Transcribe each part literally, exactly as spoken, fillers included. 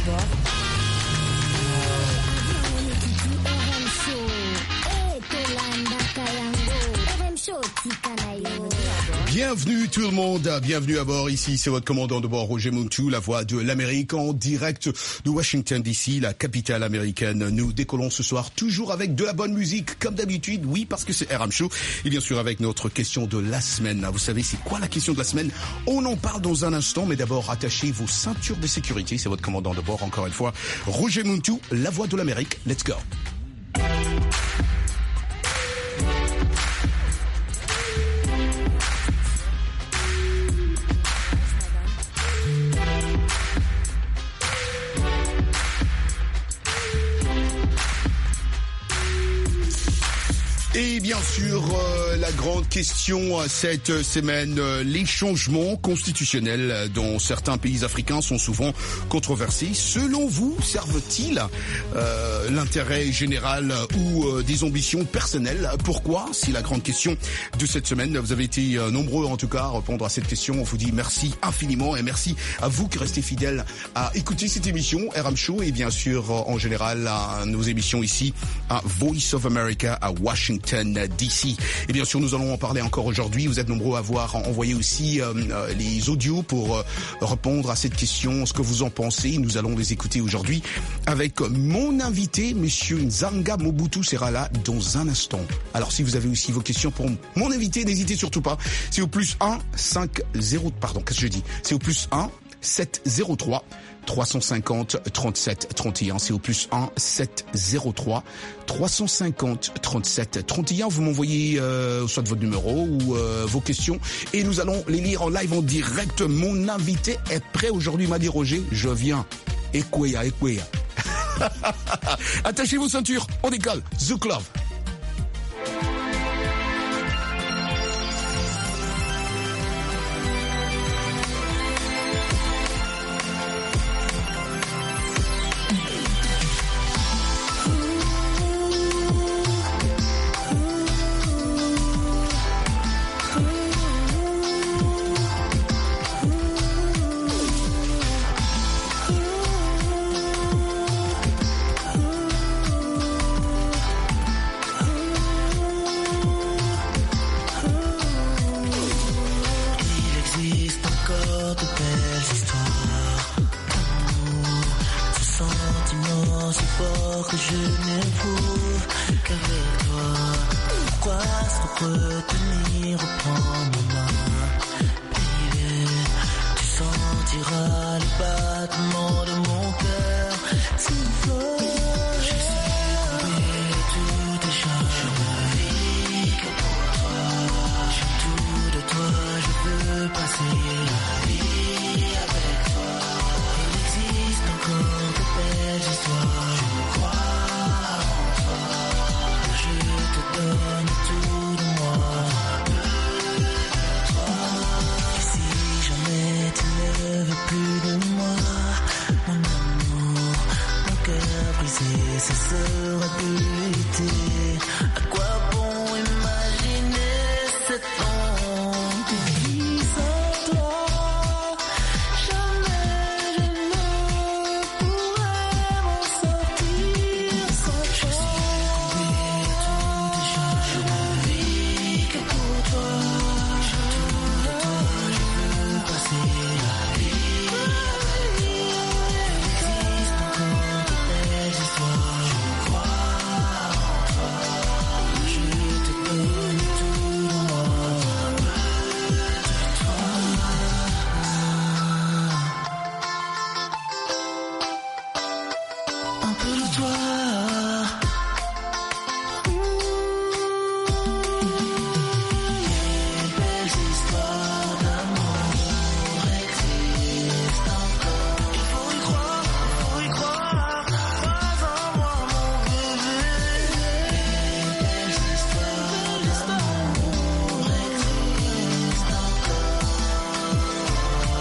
bord. Bienvenue tout le monde, bienvenue à bord. Ici c'est votre commandant de bord Roger Muntu, la voix de l'Amérique en direct de Washington D C, la capitale américaine. Nous décollons ce soir toujours avec de la bonne musique comme d'habitude, oui parce que c'est R M Show et bien sûr avec notre question de la semaine. Vous savez c'est quoi la question de la semaine? On en parle dans un instant, mais d'abord attachez vos ceintures de sécurité. C'est votre commandant de bord encore une fois, Roger Muntu, la voix de l'Amérique. Let's go. Et bien sûr, euh, la grande question euh, cette semaine, euh, les changements constitutionnels dans certains pays africains sont souvent controversés. Selon vous, servent-ils euh, l'intérêt général ou euh, des ambitions personnelles? Pourquoi? C'est la grande question de cette semaine. Vous avez été euh, nombreux en tout cas à répondre à cette question. On vous dit merci infiniment et merci à vous qui restez fidèles à écouter cette émission R M Show et bien sûr euh, en général à nos émissions ici à Voice of America à Washington D C. Et bien sûr, nous allons en parler encore aujourd'hui. Vous êtes nombreux à avoir envoyé aussi euh, les audios pour euh, répondre à cette question, ce que vous en pensez. Nous allons les écouter aujourd'hui avec mon invité, Monsieur Nzanga Mobutu sera là dans un instant. Alors, si vous avez aussi vos questions pour mon invité, n'hésitez surtout pas. C'est au plus un cinq zéro, pardon, qu'est-ce que je dis? C'est au plus un sept zéro trois trois cent cinquante trente-sept trente et un. C'est au plus un sept zéro trois trois cent cinquante trente-sept trente et un. Vous m'envoyez euh, soit votre numéro ou euh, vos questions et nous allons les lire en live en direct. Mon invité est prêt aujourd'hui, m'a dit Roger. Je viens. Ekwea, Ekwea. Attachez vos ceintures, on décolle. The Club.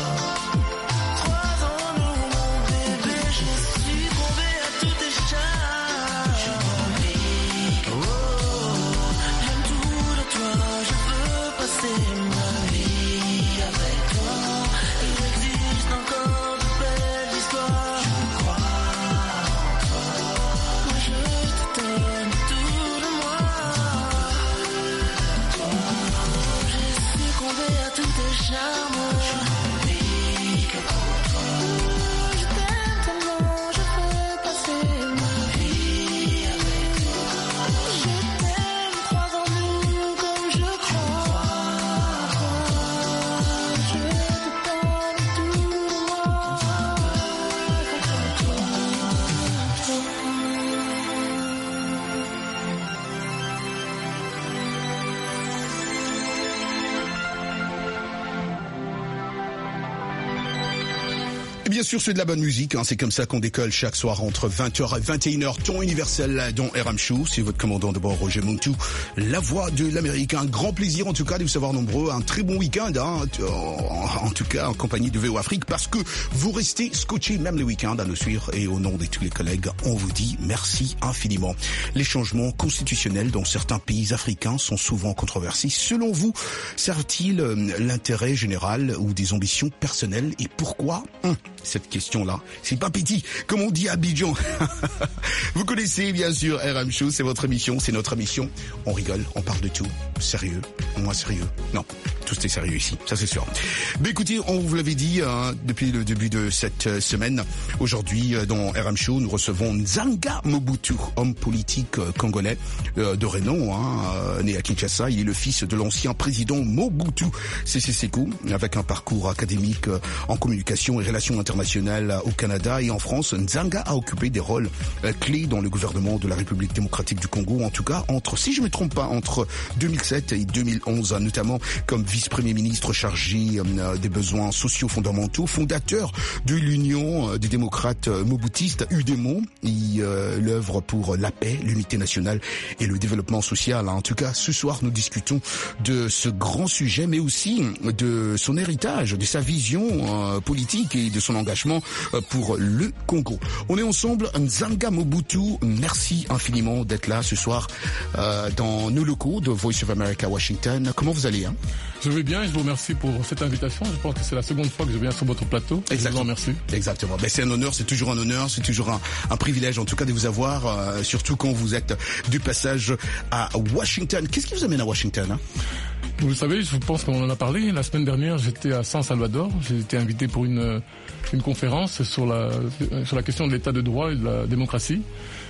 Trois ans, nous, mon bébé, je suis tombé à toutes tes charmes. Bien sûr, c'est de la bonne musique, hein. C'est comme ça qu'on décolle chaque soir entre vingt heures et vingt et une heures, temps universel, dont R M Show. C'est votre commandant de bord, Roger Montou, la voix de l'Amérique. Un grand plaisir, en tout cas, de vous savoir nombreux. Un très bon week-end, hein, en, en tout cas, en compagnie de V O Afrique, parce que vous restez scotchés même les week-ends à nous suivre. Et au nom de tous les collègues, on vous dit merci infiniment. Les changements constitutionnels dans certains pays africains sont souvent controversés. Selon vous, servent-ils l'intérêt général ou des ambitions personnelles? Et pourquoi? Hum, cette question-là, c'est pas petit, comme on dit à Abidjan. Vous connaissez bien sûr R M Show, c'est votre émission, c'est notre émission. On rigole, on parle de tout. Sérieux, moins sérieux. Non, tout est sérieux ici, ça c'est sûr. Mais écoutez, on vous l'avait dit hein, depuis le début de cette semaine. Aujourd'hui, dans R M Show, nous recevons Nzanga Mobutu, homme politique congolais euh, de renom, hein, euh, né à Kinshasa. Il est le fils de l'ancien président Mobutu Sese Seko, avec un parcours académique euh, en communication et relations internationales au Canada et en France. Nzanga a occupé des rôles euh, clés dans le gouvernement de la République démocratique du Congo, en tout cas entre, si je me trompe pas, entre deux mille sept et deux mille onze, notamment comme vice-premier ministre chargé euh, des besoins sociaux fondamentaux, fondateur de l'Union des démocrates mobutistes, U D E M O. Il euh, l'œuvre pour la paix, l'unité nationale et le développement social. En tout cas, ce soir, nous discutons de ce grand sujet, mais aussi de son héritage, de sa vision euh, politique et de son engagement euh, pour le Congo. On est ensemble, Nzanga Mobutu, merci infiniment d'être là ce soir euh, dans nos locaux de Voice of America Washington. Comment vous allez hein? Je vais bien et je vous remercie pour cette invitation. Je pense que c'est la seconde fois que je viens sur votre plateau. Exactement. Je vous en remercie. Exactement. Ben, c'est un honneur, c'est toujours un honneur, c'est toujours un, un privilège en tout cas de vous avoir, euh, surtout quand vous êtes du passage à Washington. Qu'est-ce qui vous amène à Washington hein? Vous le savez, je pense qu'on en a parlé. La semaine dernière, j'étais à San Salvador. J'ai été invité pour une, une conférence sur la, sur la question de l'état de droit et de la démocratie.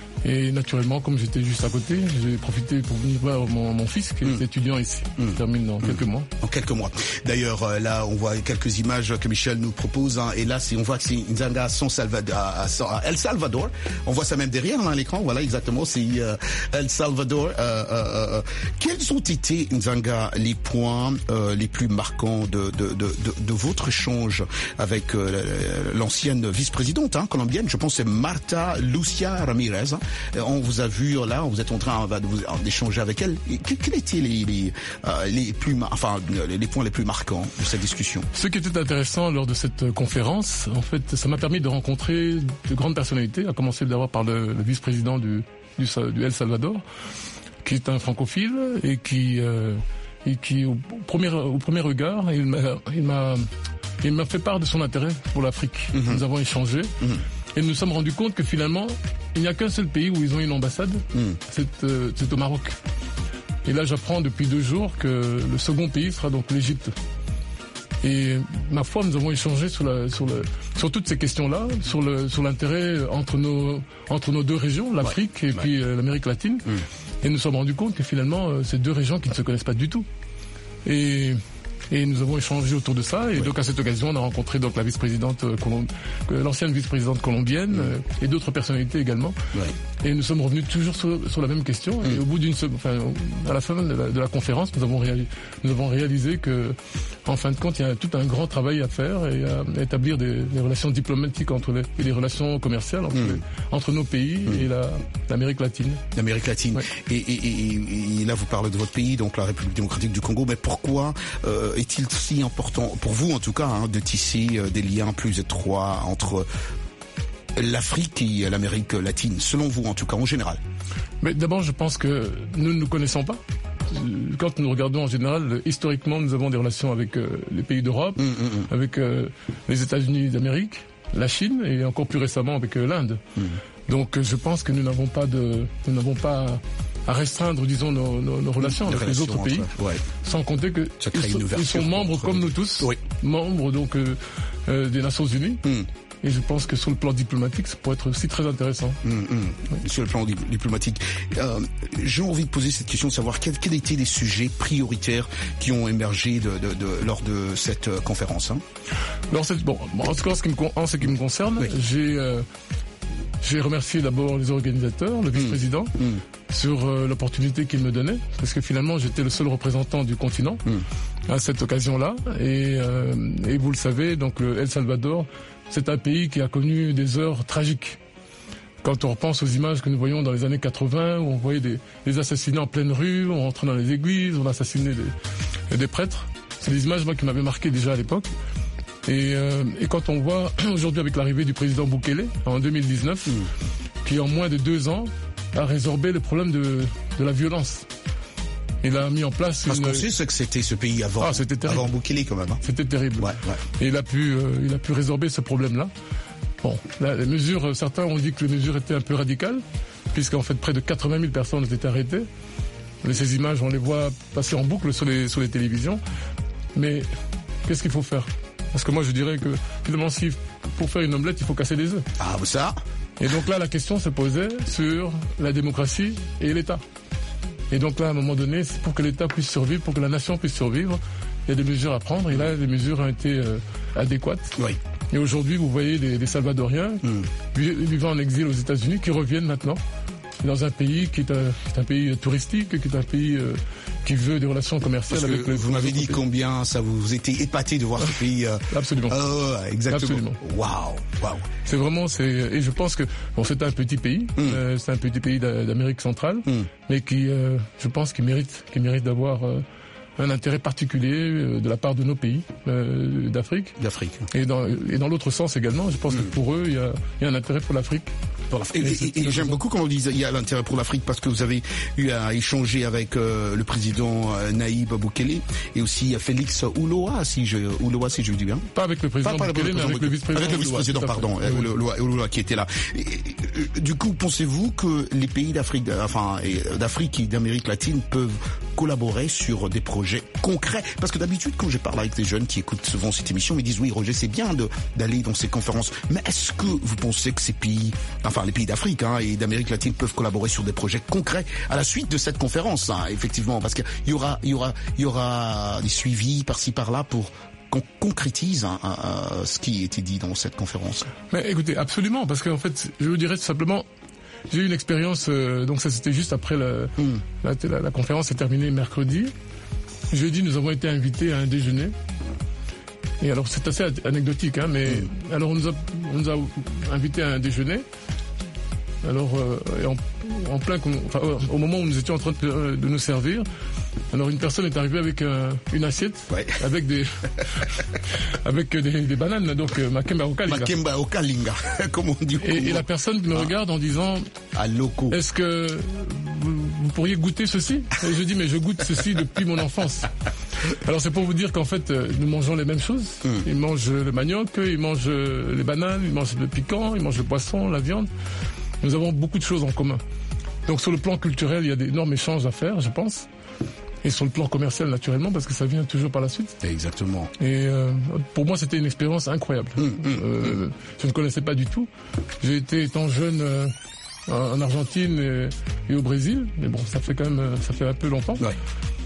Et naturellement, comme j'étais juste à côté, j'ai profité pour venir voir mon, mon fils qui est mmh. étudiant ici, mmh. qui termine dans mmh. quelques mois. En quelques mois. D'ailleurs, euh, là, on voit quelques images que Michel nous propose, hein, et là, c'est, on voit que c'est Nzanga à, San Salvador, à, à El Salvador. On voit ça même derrière hein, à l'écran. Voilà, exactement, c'est euh, El Salvador. Euh, euh, euh, quels ont été, Nzanga, les points euh, les plus marquants de, de, de, de, de votre échange avec euh, l'ancienne vice-présidente hein, colombienne? Je pense que c'est Marta Lucia Ramirez. Hein. On vous a vu là, vous êtes en train d'échanger avec elle. Quels étaient les, les, les, plus, enfin, les points les plus marquants de cette discussion? Ce qui était intéressant lors de cette conférence, en fait, ça m'a permis de rencontrer de grandes personnalités, à commencer d'abord par le, le vice-président du, du, du El Salvador, qui est un francophile et qui, euh, et qui au, premier, au premier regard, il m'a, il m'a, il m'a fait part de son intérêt pour l'Afrique. Mm-hmm. Nous avons échangé. Mm-hmm. Et nous nous sommes rendus compte que finalement, il n'y a qu'un seul pays où ils ont une ambassade, mm. c'est, euh, c'est au Maroc. Et là, j'apprends depuis deux jours que le second pays sera donc l'Égypte. Et ma foi, nous avons échangé sur, la, sur, le, sur toutes ces questions-là, sur, le, sur l'intérêt entre nos, entre nos deux régions, l'Afrique ouais, et ouais. puis euh, l'Amérique latine. Mm. Et nous nous sommes rendus compte que finalement, euh, c'est deux régions qui ne se connaissent pas du tout. Et... Et nous avons échangé autour de ça. Et oui. donc à cette occasion, on a rencontré donc la vice-présidente, euh, colom... l'ancienne vice-présidente colombienne, mmh. euh, et d'autres personnalités également. Oui. Et nous sommes revenus toujours sur, sur la même question. Mmh. Et au bout d'une, enfin, à la fin de la, de la conférence, nous avons, réalisé, nous avons réalisé que, en fin de compte, il y a tout un grand travail à faire et à établir des, des relations diplomatiques entre les, et des relations commerciales entre, mmh. les, entre nos pays mmh. et la, l'Amérique latine. L'Amérique latine. Ouais. Et, et, et, et là, vous parlez de votre pays, donc la République démocratique du Congo. Mais pourquoi euh, est-il si important, pour vous en tout cas, hein, de tisser euh, des liens plus étroits entre l'Afrique et l'Amérique latine, selon vous en tout cas, en général? Mais d'abord, je pense que nous ne nous connaissons pas. Quand nous regardons en général, historiquement, nous avons des relations avec euh, les pays d'Europe, mmh, mmh. avec euh, les États-Unis d'Amérique, la Chine et encore plus récemment avec euh, l'Inde. Mmh. Donc je pense que nous n'avons pas de, nous n'avons pas à restreindre, disons, nos, nos, nos relations avec les autres pays, entre, ouais. sans compter que ils, ils sont membres comme nous tous, oui. membres donc euh, euh, des Nations Unies. Mmh. Et je pense que sur le plan diplomatique, ça pourrait être aussi très intéressant. Mmh, mmh. Oui. Sur le plan diplomatique, euh, j'ai envie de poser cette question de savoir quels, quels étaient les sujets prioritaires qui ont émergé de, de, de, lors de cette euh, conférence. Hein. Alors, c'est, bon, en tout cas, en ce qui me, en ce qui me concerne, oui. j'ai euh, j'ai remercié d'abord les organisateurs, le vice-président, mmh. Mmh. sur euh, l'opportunité qu'ils me donnaient, parce que finalement, j'étais le seul représentant du continent mmh. à cette occasion-là. Et, euh, et vous le savez, donc le El Salvador c'est un pays qui a connu des heures tragiques. Quand on repense aux images que nous voyons dans les années quatre-vingts, où on voyait des, des assassinats en pleine rue, on rentrait dans les églises, on assassinait des, des prêtres. C'est des images moi, qui m'avaient marqué déjà à l'époque. Et, euh, et quand on voit aujourd'hui avec l'arrivée du président Bukele en deux mille dix-neuf, mmh. qui en moins de deux ans a résorbé le problème de, de la violence. Il a mis en place Parce une... qu'on sait ce que c'était ce pays avant, ah, c'était avant Bukele quand même. Hein. C'était terrible. Ouais, ouais. Et il a pu, euh, il a pu résorber ce problème-là. Bon, là, les mesures, certains ont dit que les mesures étaient un peu radicales, puisqu'en fait près de quatre-vingt mille personnes ont été arrêtées. Mais ces images, on les voit passer en boucle sur les, sur les télévisions. Mais qu'est-ce qu'il faut faire? Parce que moi, je dirais que finalement, si pour faire une omelette, il faut casser des œufs. Ah, ça. Et donc là, la question se posait sur la démocratie et l'État. Et donc là, à un moment donné, pour que l'État puisse survivre, pour que la nation puisse survivre, il y a des mesures à prendre. Et là, les mesures ont été euh, adéquates. Oui. Et aujourd'hui, vous voyez des, des Salvadoriens mm. vivant en exil aux États-Unis qui reviennent maintenant dans un pays qui est un, qui est un pays touristique, qui est un pays euh, qui veut des relations commerciales. Parce avec que le, vous m'avez dit pays. Combien ça vous, vous était épaté de voir ce pays. Euh... Absolument. Oh, exactement. Absolument. Waouh, waouh. C'est vraiment, c'est et je pense que bon, c'est un petit pays, mm. euh, c'est un petit pays d'Amérique centrale, mm. mais qui, euh, je pense, qui mérite, qui mérite d'avoir euh, un intérêt particulier euh, de la part de nos pays euh, d'Afrique. D'Afrique. Et dans et dans l'autre sens également, je pense mm. que pour eux, il y a, il y a un intérêt pour l'Afrique. Et, et, et j'aime beaucoup quand on dit il y a l'intérêt pour l'Afrique parce que vous avez eu à échanger avec euh, le président euh, Nayib Bukele et aussi Félix Ouloa, si je Ouloa si je dis bien. Pas avec le président pas, pas Bukele, mais avec le vice-président. Avec le vice-président, pardon, Ouloa, Ouloa qui était là. Et, et, du coup, pensez-vous que les pays d'Afrique, enfin d'Afrique et d'Amérique latine peuvent collaborer sur des projets concrets? Parce que d'habitude, quand je parle avec des jeunes qui écoutent souvent cette émission, ils me disent oui, Roger, c'est bien de d'aller dans ces conférences, mais est-ce que vous pensez que ces pays, enfin les pays d'Afrique hein, et d'Amérique latine peuvent collaborer sur des projets concrets à la suite de cette conférence, hein, effectivement, parce qu'il y aura, il y aura, il y aura des suivis par-ci par-là pour qu'on concrétise hein, euh, ce qui a été dit dans cette conférence. Mais écoutez, absolument, parce qu'en fait, je vous dirais tout simplement, j'ai eu une expérience, euh, donc ça c'était juste après la, mm. la, la, la conférence est terminée mercredi. Jeudi, nous avons été invités à un déjeuner. Et alors c'est assez anecdotique, hein, mais mm. alors on nous a, on nous a invités à un déjeuner. Alors, euh, et en, en plein, enfin, au moment où nous étions en train de, de nous servir, alors une personne est arrivée avec euh, une assiette, ouais. avec des, avec des, des bananes, donc euh, Makemba Okalinga. Makemba Okalinga, comme on dit. Et, et la personne me regarde en disant, à loco. Est-ce que vous, vous pourriez goûter ceci? Et je dis, mais je goûte ceci depuis mon enfance. Alors c'est pour vous dire qu'en fait, nous mangeons les mêmes choses. Mm. Ils mangent le manioc, ils mangent les bananes, ils mangent le piquant, ils mangent le poisson, la viande. Nous avons beaucoup de choses en commun. Donc sur le plan culturel, il y a d'énormes échanges à faire, je pense. Et sur le plan commercial, naturellement, parce que ça vient toujours par la suite. Exactement. Et euh, pour moi, c'était une expérience incroyable. Mmh, mmh, euh, mmh. Je ne connaissais pas du tout. J'ai été étant jeune euh, en Argentine et, et au Brésil. Mais bon, ça fait quand même, ça fait un peu longtemps. Ouais.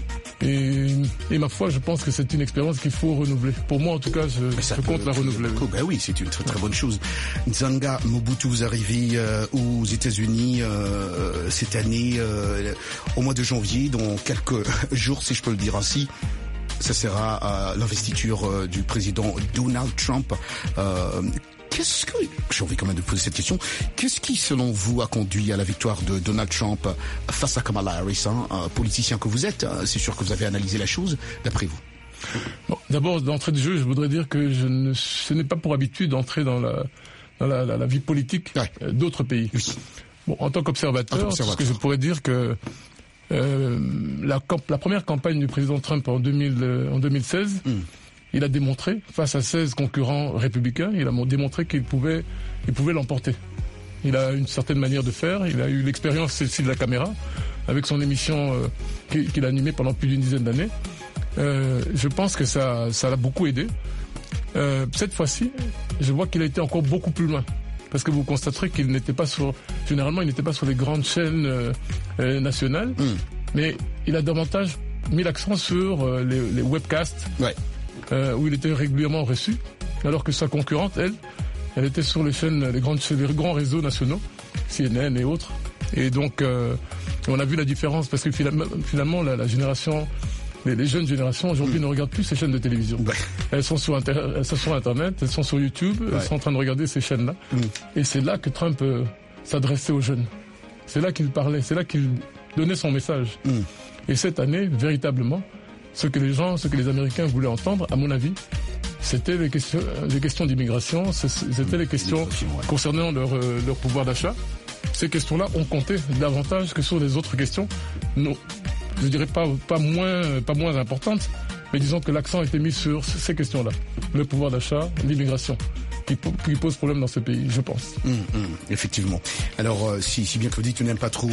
Et, et ma foi, je pense que c'est une expérience qu'il faut renouveler. Pour moi, en tout cas, je, je compte la renouveler. Ben oui, c'est une très très bonne chose. Nzanga Mobutu, vous arrivez euh, aux États-Unis euh, cette année, euh, au mois de janvier, dans quelques jours, si je peux le dire ainsi. Ça sera euh, l'investiture euh, du président Donald Trump. Euh, Qu'est-ce que, j'ai envie quand même de poser cette question, qu'est-ce qui, selon vous, a conduit à la victoire de Donald Trump face à Kamala Harris, hein, un politicien que vous êtes? C'est sûr que vous avez analysé la chose, d'après vous. Bon, d'abord, d'entrée de jeu, je voudrais dire que je ne, ce n'est pas pour habitude d'entrer dans la, dans la, la, la vie politique ouais. d'autres pays. Oui. Bon, en tant qu'observateur, ce que je pourrais dire que euh, la, la première campagne du président Trump en, deux mille, en deux mille seize, mm. il a démontré, face à seize concurrents républicains, il a démontré qu'il pouvait, il pouvait l'emporter. Il a une certaine manière de faire, il a eu l'expérience aussi de la caméra, avec son émission euh, qu'il a animée pendant plus d'une dizaine d'années. Euh, je pense que ça, ça l'a beaucoup aidé. Euh, cette fois-ci, je vois qu'il a été encore beaucoup plus loin. Parce que vous constaterez qu'il n'était pas sur, généralement, il n'était pas sur les grandes chaînes euh, euh, nationales, mm. mais il a davantage mis l'accent sur euh, les, les webcasts. Ouais. Euh, où il était régulièrement reçu, alors que sa concurrente, elle, elle était sur les chaînes, les, grandes, les grands réseaux nationaux, C N N et autres. Et donc, euh, on a vu la différence, parce que finalement, la, la génération les, les jeunes générations aujourd'hui mmh. ne regardent plus ces chaînes de télévision. Ouais. Elles sont sur, inter... elles sont sur Internet, elles sont sur YouTube, ouais. elles sont en train de regarder ces chaînes-là. Mmh. Et c'est là que Trump euh, s'adressait aux jeunes. C'est là qu'il parlait, c'est là qu'il donnait son message. Mmh. Et cette année, véritablement, ce que les gens, ce que les Américains voulaient entendre, à mon avis, c'était les questions, les questions d'immigration, c'était les questions ouais. concernant leur, euh, leur pouvoir d'achat. Ces questions-là ont compté davantage que sur les autres questions. Non, je dirais pas, pas moins, pas moins importantes, mais disons que l'accent a été mis sur ces questions-là. Le pouvoir d'achat, l'immigration, qui, qui pose problème dans ce pays, je pense. Mmh, mmh, effectivement. Alors, euh, si, si bien que vous dites que tu n'aimes pas trop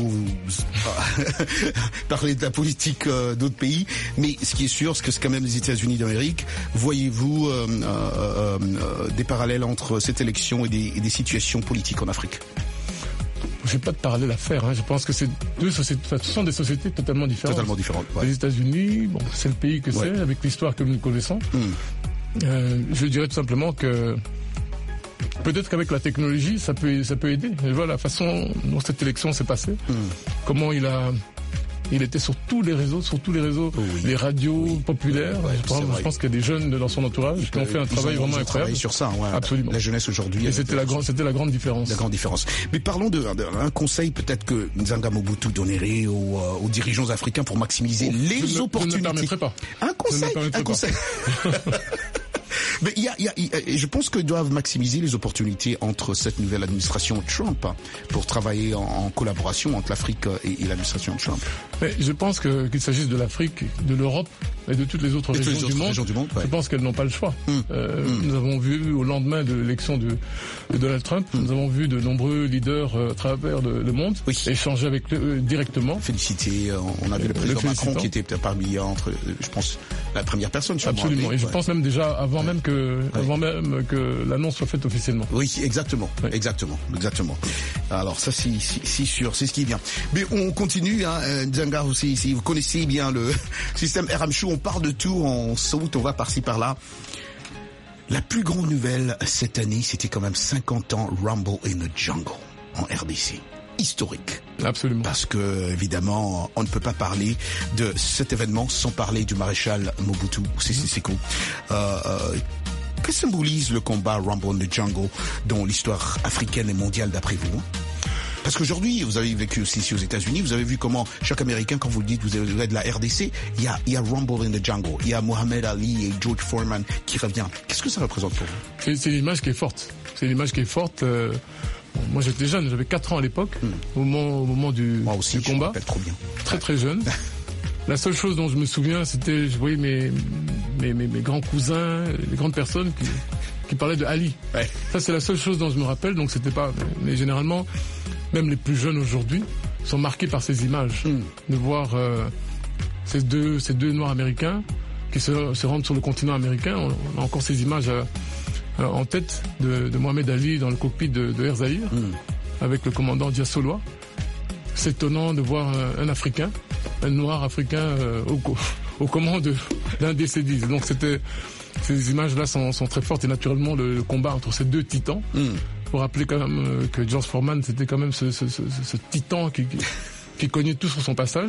parler de la politique euh, d'autres pays, mais ce qui est sûr, c'est que c'est quand même les États-Unis d'Amérique. Voyez-vous euh, euh, euh, des parallèles entre cette élection et des, et des situations politiques en Afrique? Je n'ai pas de parallèle à faire. Hein. Je pense que c'est deux sociétés, enfin, ce sont des sociétés totalement différentes. Totalement différentes. Ouais. Les États-Unis, bon, c'est le pays que ouais. c'est, avec l'histoire que nous connaissons. Mm. Euh, je dirais tout simplement que peut-être qu'avec la technologie, ça peut, ça peut aider. Je vois la façon dont cette élection s'est passée, mm. comment il a. Il était sur tous les réseaux, sur tous les réseaux, oui. les radios oui. populaires. Ouais, je, pense, je pense qu'il y a des jeunes dans son entourage qui ont fait un travail vraiment incroyable. Sur ça, ouais. Absolument. La jeunesse aujourd'hui. Et c'était la grande, c'était la grande différence. La grande différence. Mais parlons de, de un conseil peut-être que Nzanga Mobutu donnerait aux, aux dirigeants africains pour maximiser oh, les je opportunités. Je ne me permettrai pas. Un conseil, un conseil. Mais il y a, il y a, il y a, je pense qu'ils doivent maximiser les opportunités entre cette nouvelle administration Trump pour travailler en, en collaboration entre l'Afrique et, et l'administration Trump. Mais je pense que, qu'il s'agisse de l'Afrique, de l'Europe et de toutes les autres, régions, les autres du monde, régions du monde, ouais. je pense qu'elles n'ont pas le choix. Mmh. Euh, mmh. Nous avons vu au lendemain de l'élection de, de Donald Trump, mmh. nous avons vu de nombreux leaders euh, à travers le, le monde oui. échanger avec eux directement. Féliciter. On a vu le président le Macron qui était parmi entre, je pense, la première personne. Absolument. Et je ouais. pense même déjà avant ouais. même que, ouais. avant même que l'annonce soit faite officiellement. Oui, exactement, ouais. exactement, exactement. Alors ça, c'est, c'est, c'est sûr, c'est ce qui est bien. Mais on continue, hein, Nzanga aussi. Si vous connaissez bien le système R M Show, on parle de tout, on saute, on va par-ci par-là. La plus grande nouvelle cette année, c'était quand même cinquante ans Rumble in the Jungle en R D C. Historique. Absolument. Parce que, évidemment, on ne peut pas parler de cet événement sans parler du maréchal Mobutu Sese Seko. Euh, euh, que symbolise le combat Rumble in the Jungle dans l'histoire africaine et mondiale d'après vous? Parce qu'aujourd'hui, vous avez vécu aussi ici aux États-Unis, vous avez vu comment chaque Américain, quand vous le dites, vous avez de la R D C, il y a, il y a Rumble in the Jungle, il y a Muhammad Ali et George Foreman qui revient. Qu'est-ce que ça représente pour vous? C'est, c'est une image qui est forte. C'est une image qui est forte. Euh, moi, j'étais jeune, j'avais quatre ans à l'époque, mm. au moment, au moment du, moi aussi, du combat. Je me trop bien. Très très jeune. La seule chose dont je me souviens, c'était, je voyais mes, mes, mes, mes grands cousins, les grandes personnes qui, qui parlaient de Ali. Ouais. Ça, c'est la seule chose dont je me rappelle. Donc, c'était pas. Mais généralement, même les plus jeunes aujourd'hui sont marqués par ces images, mm. de voir euh, ces deux, ces deux Noirs américains qui se, se rendent sur le continent américain. On, on a encore ces images euh, euh, en tête de, de Mohamed Ali dans le cockpit de, de Air Zahir, mm. avec le commandant Dia Soloa. C'est étonnant de voir un, un Africain, un Noir africain euh, au, au commande d'un des C dix. Donc c'était, ces images-là sont, sont très fortes et naturellement le, le combat entre ces deux titans. Mm. Faut rappeler quand même que George Foreman, c'était quand même ce, ce, ce, ce titan qui, qui, qui cognait tout sur son passage.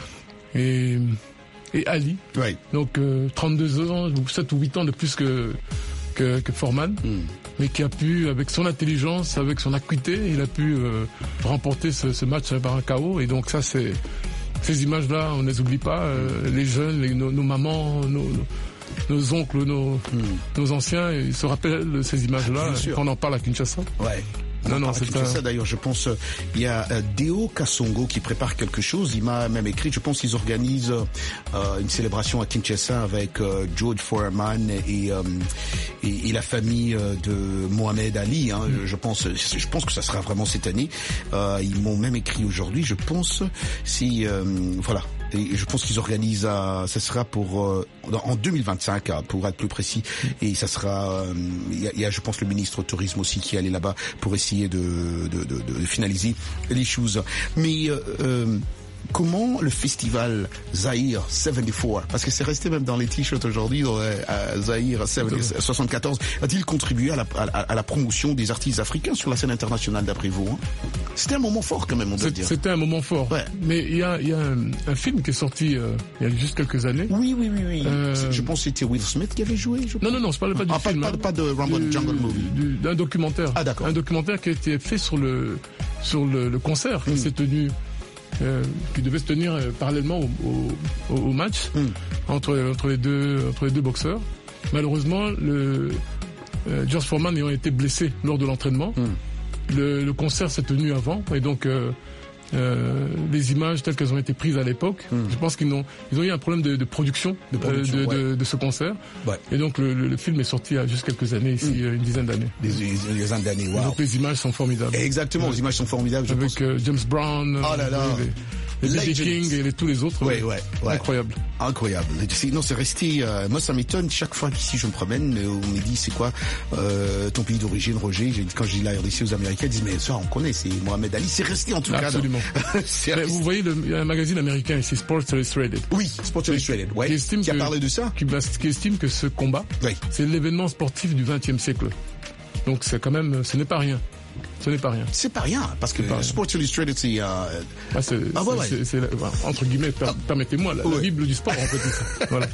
Et, et Ali, ouais. donc euh, trente-deux ans, sept ou huit ans de plus que, que, que Foreman, mm. mais qui a pu, avec son intelligence, avec son acuité, il a pu euh, remporter ce, ce match par un K O. Et donc ça, c'est ces images-là, on ne les oublie pas. Euh, les jeunes, les, nos, nos mamans, nos, nos nos oncles, nos, mm. nos anciens, ils se rappellent de ces images-là quand on en parle à Kinshasa. Ouais. Non, non, c'est ça. D'ailleurs, je pense, il y a euh, Deo Kasongo qui prépare quelque chose. Il m'a même écrit, je pense qu'ils organisent euh, une célébration à Kinshasa avec euh, George Foreman et, euh, et, et la famille euh, de Mohamed Ali. Hein. Mm. Je pense, je pense que ça sera vraiment cette année. Euh, ils m'ont même écrit aujourd'hui. Je pense si, euh, voilà. Et je pense qu'ils organisent, euh, ça sera pour euh, en deux mille vingt-cinq, euh, pour être plus précis. Et ça sera, il euh, y, y a, je pense, le ministre au tourisme aussi qui est allé là-bas pour essayer de, de, de, de finaliser les choses. Mais euh, euh, comment le festival Zaïre soixante-quatorze, parce que c'est resté même dans les t-shirts aujourd'hui, euh, Zaïre soixante-quatorze, a-t-il contribué à la, à, à la promotion des artistes africains sur la scène internationale d'après vous, hein? C'était un moment fort quand même, on doit dire. C'était un moment fort. Ouais. Mais il y a, y a un, un film qui est sorti euh, il y a juste quelques années. Oui, oui, oui, oui. Euh... Je pense que c'était Will Smith qui avait joué. Je non, non, non, je parlais pas du ah, film. Pas, pas, pas de Rumble du, Jungle Movie. Du, d'un documentaire. Ah, d'accord. Un documentaire qui a été fait sur le sur le, le concert qui mm. s'est tenu, euh, qui devait se tenir euh, parallèlement au, au, au match mm. entre entre les deux entre les deux boxeurs. Malheureusement, le euh, George Foreman ayant été blessé lors de l'entraînement. Mm. Le, le concert s'est tenu avant et donc euh, euh, les images telles qu'elles ont été prises à l'époque, mmh. je pense qu'ils ont, ils ont eu un problème de, de production, de, production, euh, de, ouais. de, de ce concert. Ouais. Et donc le, le, le film est sorti il y a juste quelques années, ici, mmh. une dizaine d'années. Des dizaines d'années, wow. Donc les images sont formidables. Exactement, ouais. les images sont formidables. Je Avec pense. euh, James Brown, oh là là. les, les B B King et les, tous les autres. Ouais, ouais, ouais. Incroyable. Incroyable. Non, c'est resté. Euh, moi, ça m'étonne chaque fois qu'ici je me promène. On me dit, c'est quoi euh, ton pays d'origine, Roger? Quand je dis la R D C aux Américains, ils disent mais ça, on connaît, c'est Mohamed Ali. C'est resté en tout ah, cas. Absolument. Mais vous voyez, le, il y a un magazine américain ici, Sports Illustrated. Oui, Sports Illustrated. Ouais. Qui, estime qui a que, parlé de ça. Qui, qui estime que ce combat, oui. c'est l'événement sportif du vingtième siècle. Donc c'est quand même, ce n'est pas rien. Ce n'est pas rien. C'est pas rien, parce que Sports Illustrated, c'est... Euh... Ah, c'est, ah, ouais, ouais. c'est, c'est, c'est entre guillemets, per, ah. permettez-moi, la, ouais. la Bible du sport, en fait. Voilà.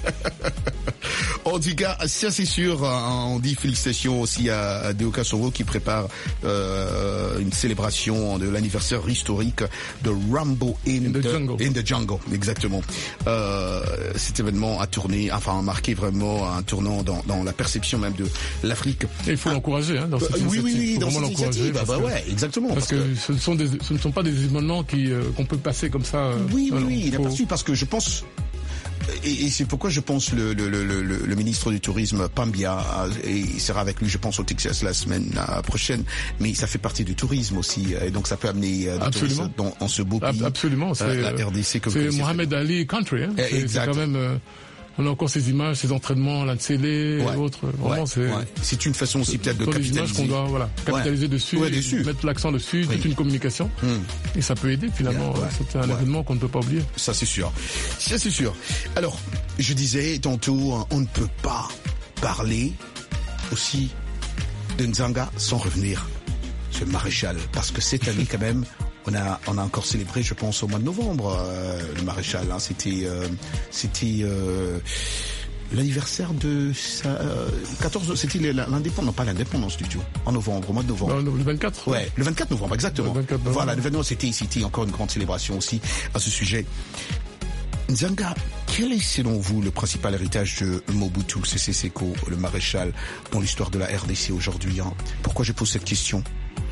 En tout cas, ça c'est sûr, on dit félicitations aussi à Deoka Soro qui prépare euh, une célébration de l'anniversaire historique de Rambo in, in, the, the, jungle. in the Jungle. Exactement. Euh, cet événement a tourné, enfin a marqué vraiment un tournant dans, dans la perception même de l'Afrique. Et il faut ah. l'encourager, hein, dans cette euh, initiative. Oui, oui, oui, dans cette initiative. Bah, bah que, ouais, exactement. Parce, parce que, que ce, ne sont des, ce ne sont pas des événements qui, euh, qu'on peut passer comme ça. Euh, oui, oui, alors, oui, il faut... a pas su, parce que je pense... Et, et c'est pourquoi je pense le, le, le, le, le ministre du Tourisme, Pambia, et il sera avec lui, je pense, au Texas la semaine prochaine. Mais ça fait partie du tourisme aussi, et donc ça peut amener euh, des touristes dans, dans ce beau pays. Absolument, c'est, euh, la R D C comme c'est Mohamed Ali country. Hein. C'est, c'est quand même... Euh, on a encore ces images, ces entraînements, l'A N C L E ouais. et autres. Vraiment, ouais. c'est, ouais. c'est une façon aussi peut-être de capitaliser. Des images qu'on doit voilà, capitaliser ouais. dessus, ouais, dessus, mettre l'accent dessus, oui. toute une communication. Mm. Et ça peut aider finalement. Yeah, ouais. C'est un ouais. événement qu'on ne peut pas oublier. Ça c'est sûr. Ça c'est sûr. Alors, je disais tantôt, on ne peut pas parler aussi de Nzanga sans revenir sur le maréchal. Parce que cette année quand même, On a, on a encore célébré, je pense, au mois de novembre, euh, le maréchal. Hein, c'était, euh, c'était euh, l'anniversaire de sa, euh, quatorze. C'était l'indépendance, non pas l'indépendance du tout. En novembre, au mois de novembre. Non, le vingt-quatre. Ouais, le vingt-quatre novembre, exactement. Le vingt-quatre novembre. Voilà, l'événement, c'était, c'était encore une grande célébration aussi à ce sujet. Nzanga, quel est selon vous le principal héritage de Mobutu Sese Seko, le maréchal, dans l'histoire de la R D C aujourd'hui, hein? Pourquoi je pose cette question?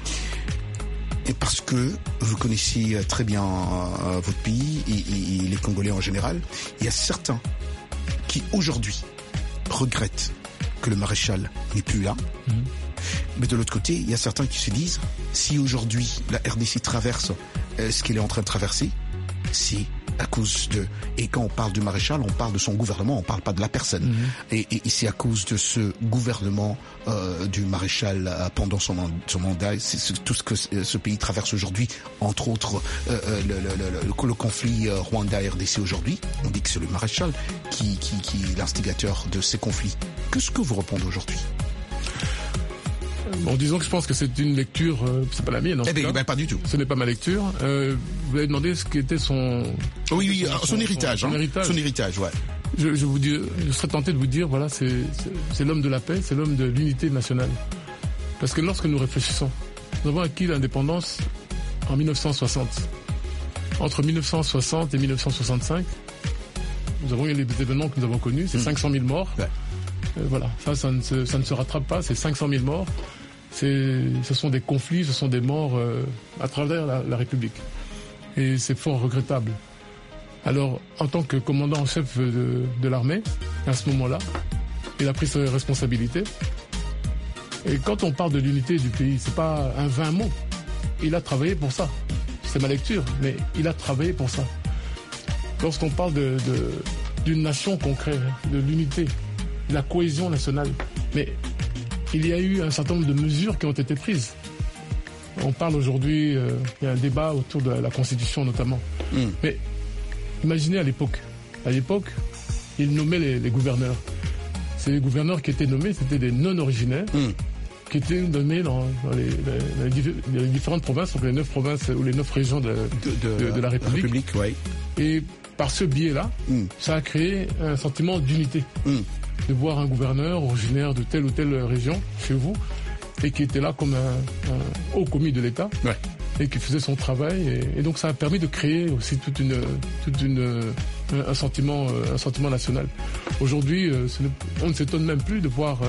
Et parce que vous connaissez très bien euh, votre pays et, et, et les Congolais en général, il y a certains qui aujourd'hui regrettent que le maréchal n'est plus là. Mmh. Mais de l'autre côté, il y a certains qui se disent, si aujourd'hui la R D C traverse euh, ce qu'elle est en train de traverser, c'est à cause de... Et quand on parle du maréchal, on parle de son gouvernement, on parle pas de la personne. Mmh. Et, et, et c'est à cause de ce gouvernement euh, du maréchal euh, pendant son, son mandat, c'est, c'est tout ce que ce pays traverse aujourd'hui, entre autres euh, le, le, le, le, le conflit euh, Rwanda-R D C aujourd'hui. On dit que c'est le maréchal qui, qui, qui est l'instigateur de ces conflits. Qu'est-ce que vous répondez aujourd'hui? Bon, disons que je pense que c'est une lecture, euh, c'est pas la mienne en eh tout ben, cas. Ben, pas du tout. Ce n'est pas ma lecture. Euh, vous avez demandé ce qu'était son... Oui, oui, son, son, son héritage. Son, hein. héritage. Son héritage, ouais. Je, je, vous dis, je serais tenté de vous dire, voilà, c'est, c'est, c'est l'homme de la paix, c'est l'homme de l'unité nationale. Parce que lorsque nous réfléchissons, nous avons acquis l'indépendance en dix-neuf cent soixante. Entre dix-neuf cent soixante et dix-neuf cent soixante-cinq, nous avons eu les événements que nous avons connus, c'est mmh. cinq cent mille morts. Ouais. Euh, voilà, ça, ça ne, se, ça ne se rattrape pas, c'est cinq cent mille morts. C'est, ce sont des conflits, ce sont des morts euh, à travers la, la République. Et c'est fort regrettable. Alors, en tant que commandant en chef de, de l'armée, à ce moment-là, il a pris ses responsabilités. Et quand on parle de l'unité du pays, c'est pas un vain mot. Il a travaillé pour ça. C'est ma lecture, mais il a travaillé pour ça. Lorsqu'on parle de, de, d'une nation qu'on crée, de l'unité, de la cohésion nationale, mais il y a eu un certain nombre de mesures qui ont été prises. on parle aujourd'hui, euh, il y a un débat autour de la Constitution notamment. Mm. Mais imaginez à l'époque. À l'époque, ils nommaient les, les gouverneurs. Ces gouverneurs qui étaient nommés, c'était des non-originaires, mm. qui étaient nommés dans, dans, les, les, les, les différentes provinces, donc les neuf provinces ou les neuf régions de, de, de, de la République. République ouais. Et par ce biais-là, mm. ça a créé un sentiment d'unité. Mm. De voir un gouverneur originaire de telle ou telle région chez vous, et qui était là comme un, un haut commis de l'État, ouais. et qui faisait son travail. Et, et donc ça a permis de créer aussi toute une, toute une, un, sentiment, un sentiment national. Aujourd'hui, on ne s'étonne même plus de voir...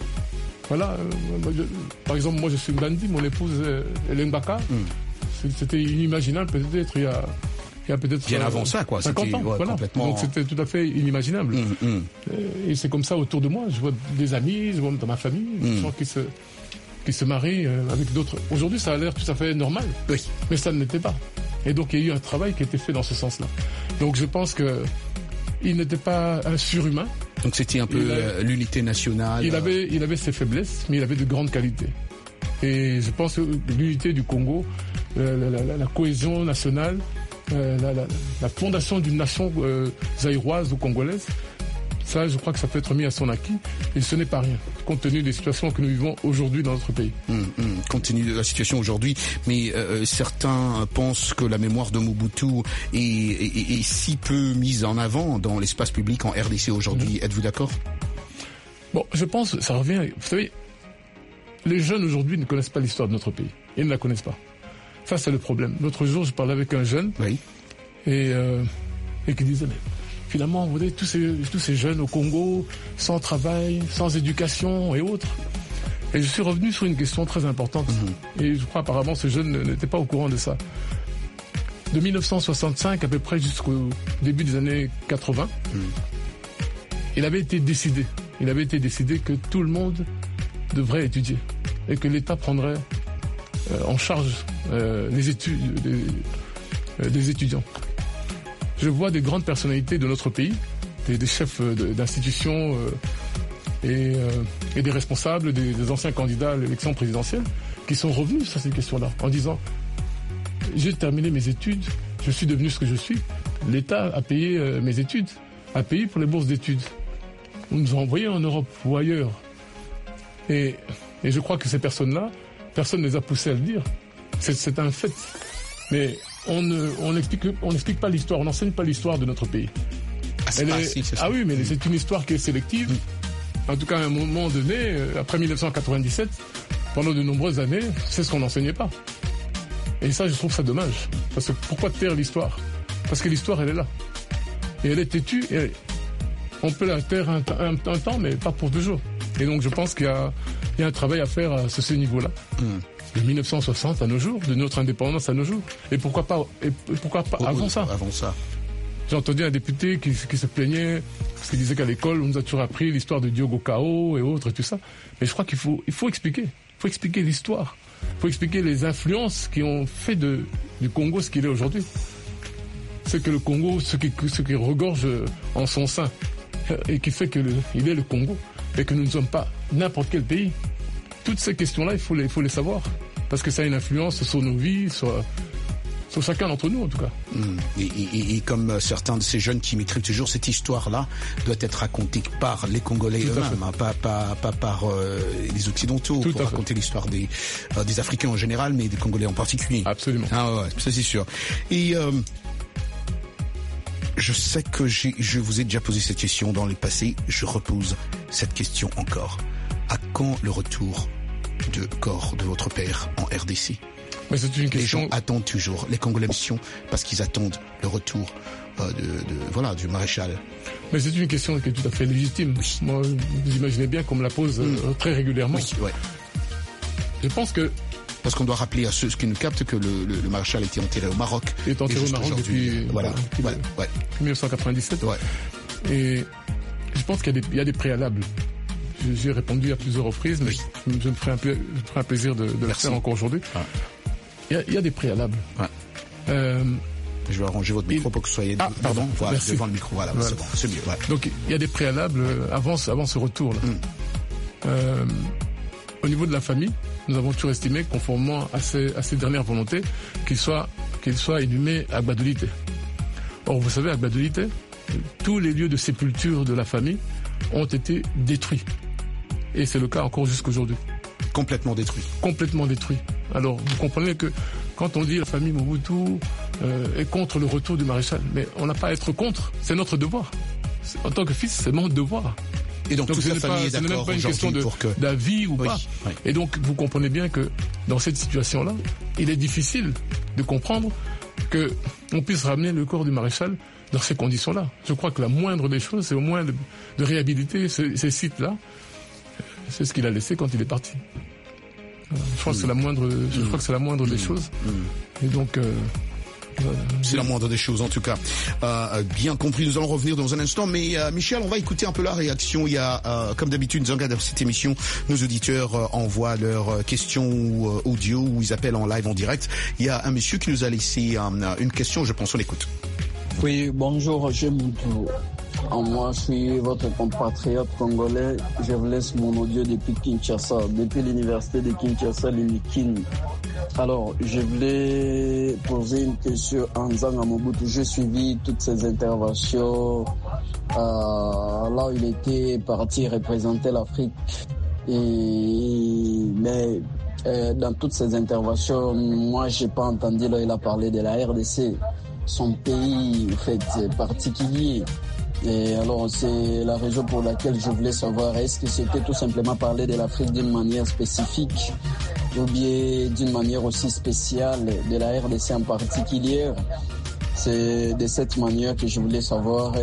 Voilà, euh, par exemple, moi je suis Mbandi, mon épouse euh, Hélène Baka. Mm. C'était inimaginable peut-être il y a, il y a peut-être bien euh, avant ça, quoi. cinquante ans, ouais, voilà. Complètement... Donc c'était tout à fait inimaginable. Mm, mm. Et c'est comme ça autour de moi. Je vois des amis, je vois dans ma famille, mm. des gens qui se, qui se marient avec d'autres. Aujourd'hui, ça a l'air tout à fait normal, oui. mais ça ne l'était pas. Et donc il y a eu un travail qui a été fait dans ce sens-là. Donc je pense que il n'était pas un surhumain. Donc c'était un peu avait, l'unité nationale. Il avait, il avait ses faiblesses, mais il avait de grandes qualités. Et je pense que l'unité du Congo, la, la, la, la cohésion nationale, euh, la, la, la fondation d'une nation euh, zaïroise ou congolaise, ça, je crois que ça peut être mis à son acquis. Et ce n'est pas rien, compte tenu des situations que nous vivons aujourd'hui dans notre pays. Mmh, mmh, compte tenu de la situation aujourd'hui, mais euh, certains pensent que la mémoire de Mobutu est, est, est si peu mise en avant dans l'espace public en R D C aujourd'hui. Mmh. Êtes-vous d'accord? Bon, je pense, ça revient... Vous savez, les jeunes aujourd'hui ne connaissent pas l'histoire de notre pays. Ils ne la connaissent pas. Ça, c'est le problème. L'autre jour, je parlais avec un jeune, oui. et, euh, et qui disait... Mais, finalement, vous voyez, tous ces, tous ces jeunes au Congo, sans travail, sans éducation et autres. Et je suis revenu sur une question très importante. Mmh. Et je crois apparemment ce jeune n'était pas au courant de ça. De mille neuf cent soixante-cinq à peu près jusqu'au début des années quatre-vingts, mmh. il avait été décidé. Il avait été décidé que tout le monde devrait étudier. Et que l'État prendrait euh, en charge euh, les études des, euh, des étudiants. Je vois des grandes personnalités de notre pays, des, des chefs d'institutions euh, et, euh, et des responsables, des, des anciens candidats à l'élection présidentielle, qui sont revenus sur ces questions-là, en disant « J'ai terminé mes études, je suis devenu ce que je suis, l'État a payé euh, mes études, a payé pour les bourses d'études. On nous a envoyés en Europe ou ailleurs. » Et, et je crois que ces personnes-là, personne ne les a poussés à le dire. C'est, c'est un fait. Mais... On ne, on n'explique, on n'explique pas l'histoire, on n'enseigne pas l'histoire de notre pays. Ah, c'est pas, est, si, c'est ah oui, mais mmh. c'est une histoire qui est sélective. Mmh. En tout cas, à un moment donné, après mille neuf cent quatre-vingt-dix-sept, pendant de nombreuses années, c'est ce qu'on n'enseignait pas. Et ça, je trouve ça dommage. Parce que pourquoi taire l'histoire? Parce que l'histoire, elle est là. Et elle est têtue. Et on peut la taire un, un, un temps, mais pas pour toujours. Et donc, je pense qu'il y a, il y a un travail à faire à ce, ce niveau-là. Mmh. De mille neuf cent soixante à nos jours, de notre indépendance à nos jours. Et pourquoi pas, et pourquoi pas avant ça? Avant ça. J'ai entendu un député qui, qui se plaignait, parce qu'il disait qu'à l'école, on nous a toujours appris l'histoire de Diogo Cao et autres et tout ça. Mais je crois qu'il faut, il faut expliquer. Il faut expliquer l'histoire. Il faut expliquer les influences qui ont fait de, du Congo ce qu'il est aujourd'hui. C'est que le Congo, ce qui, ce qui regorge en son sein, et qui fait qu'il est le Congo, et que nous ne sommes pas n'importe quel pays. Toutes ces questions-là, il faut les, il faut les savoir. Parce que ça a une influence sur nos vies, sur, sur chacun d'entre nous, en tout cas. Mmh. Et, et, et comme certains de ces jeunes qui m'écrivent toujours, cette histoire-là doit être racontée par les Congolais eux-mêmes, hein, pas, pas, pas par euh, les Occidentaux, tout pour raconter l'histoire des, euh, des Africains en général, mais des Congolais en particulier. Absolument. Ah ouais, ça c'est sûr. Et... Euh, je sais que j'ai, je vous ai déjà posé cette question dans le passé, je repose cette question encore. À quand le retour de corps de votre père en R D C? Mais c'est une question... Les gens attendent toujours, les Congolais mission, parce qu'ils attendent le retour euh, de, de, voilà, du maréchal. Mais c'est une question qui est tout à fait légitime. Oui. Moi, vous imaginez bien qu'on me la pose mmh. euh, très régulièrement. Oui, ouais. Je pense que... Parce qu'on doit rappeler à ceux qui nous captent que le, le, le maréchal était enterré au Maroc. Il est enterré au Maroc depuis, voilà, depuis, voilà, ouais. depuis mille neuf cent quatre-vingt-dix-sept. Ouais. Et je pense qu'il y a des, il y a des préalables. J'ai répondu à plusieurs reprises, mais oui. je me ferai un, peu, je me ferai un plaisir de, de le faire encore aujourd'hui. Ah. Il, y a, il y a des préalables. Ouais. Euh, je vais arranger votre micro il... pour que vous soyez ah, devant, pardon, voilà, devant le micro. Voilà, voilà. C'est bon, c'est mieux. Ouais. Donc il y a des préalables avant, avant ce retour-là. Mm. Euh, au niveau de la famille, nous avons toujours estimé, conformément à ces, à ces dernières volontés, qu'il soit, qu'il soit inhumé à Gbadolite. Or, vous savez, à Gbadolite, tous les lieux de sépulture de la famille ont été détruits. Et c'est le cas encore jusqu'aujourd'hui. Complètement détruits. Complètement détruits. Alors, vous comprenez que quand on dit la famille Mobutu euh, est contre le retour du maréchal, mais on n'a pas à être contre, c'est notre devoir. En tant que fils, c'est mon devoir. Et donc, donc toute la famille est d'accord ce n'est même pas une question de, que... d'avis ou oui, pas. Oui. Et donc, vous comprenez bien que dans cette situation-là, il est difficile de comprendre que on puisse ramener le corps du maréchal dans ces conditions-là. Je crois que la moindre des choses, c'est au moins de, de réhabiliter ces, ces sites-là. C'est ce qu'il a laissé quand il est parti. Je crois mmh. que c'est la moindre, je mmh. crois que c'est la moindre mmh. des choses. Mmh. Et donc, euh, voilà. C'est la moindre des choses, en tout cas. Euh, bien compris, nous allons revenir dans un instant. Mais euh, Michel, on va écouter un peu la réaction. Il y a, euh, comme d'habitude, dans cette émission, nos auditeurs euh, envoient leurs questions euh, audio ou ils appellent en live, en direct. Il y a un monsieur qui nous a laissé euh, une question, je pense, on l'écoute. Oui, bonjour Roger Moutou. Moi, je suis votre compatriote congolais. Je vous laisse mon audio depuis Kinshasa, depuis l'université de Kinshasa, l'Unikin. Alors, je voulais poser une question à Nzanga Mobutu. J'ai suivi toutes ces interventions. Euh, là où il était parti représenter l'Afrique. Et, mais euh, dans toutes ces interventions, moi, j'ai pas entendu là il a parlé de la R D C. Son pays, en fait, particulier. Et alors, c'est la raison pour laquelle je voulais savoir, est-ce que c'était tout simplement parler de l'Afrique d'une manière spécifique ou bien d'une manière aussi spéciale, de la R D C en particulier? C'est de cette manière que je voulais savoir.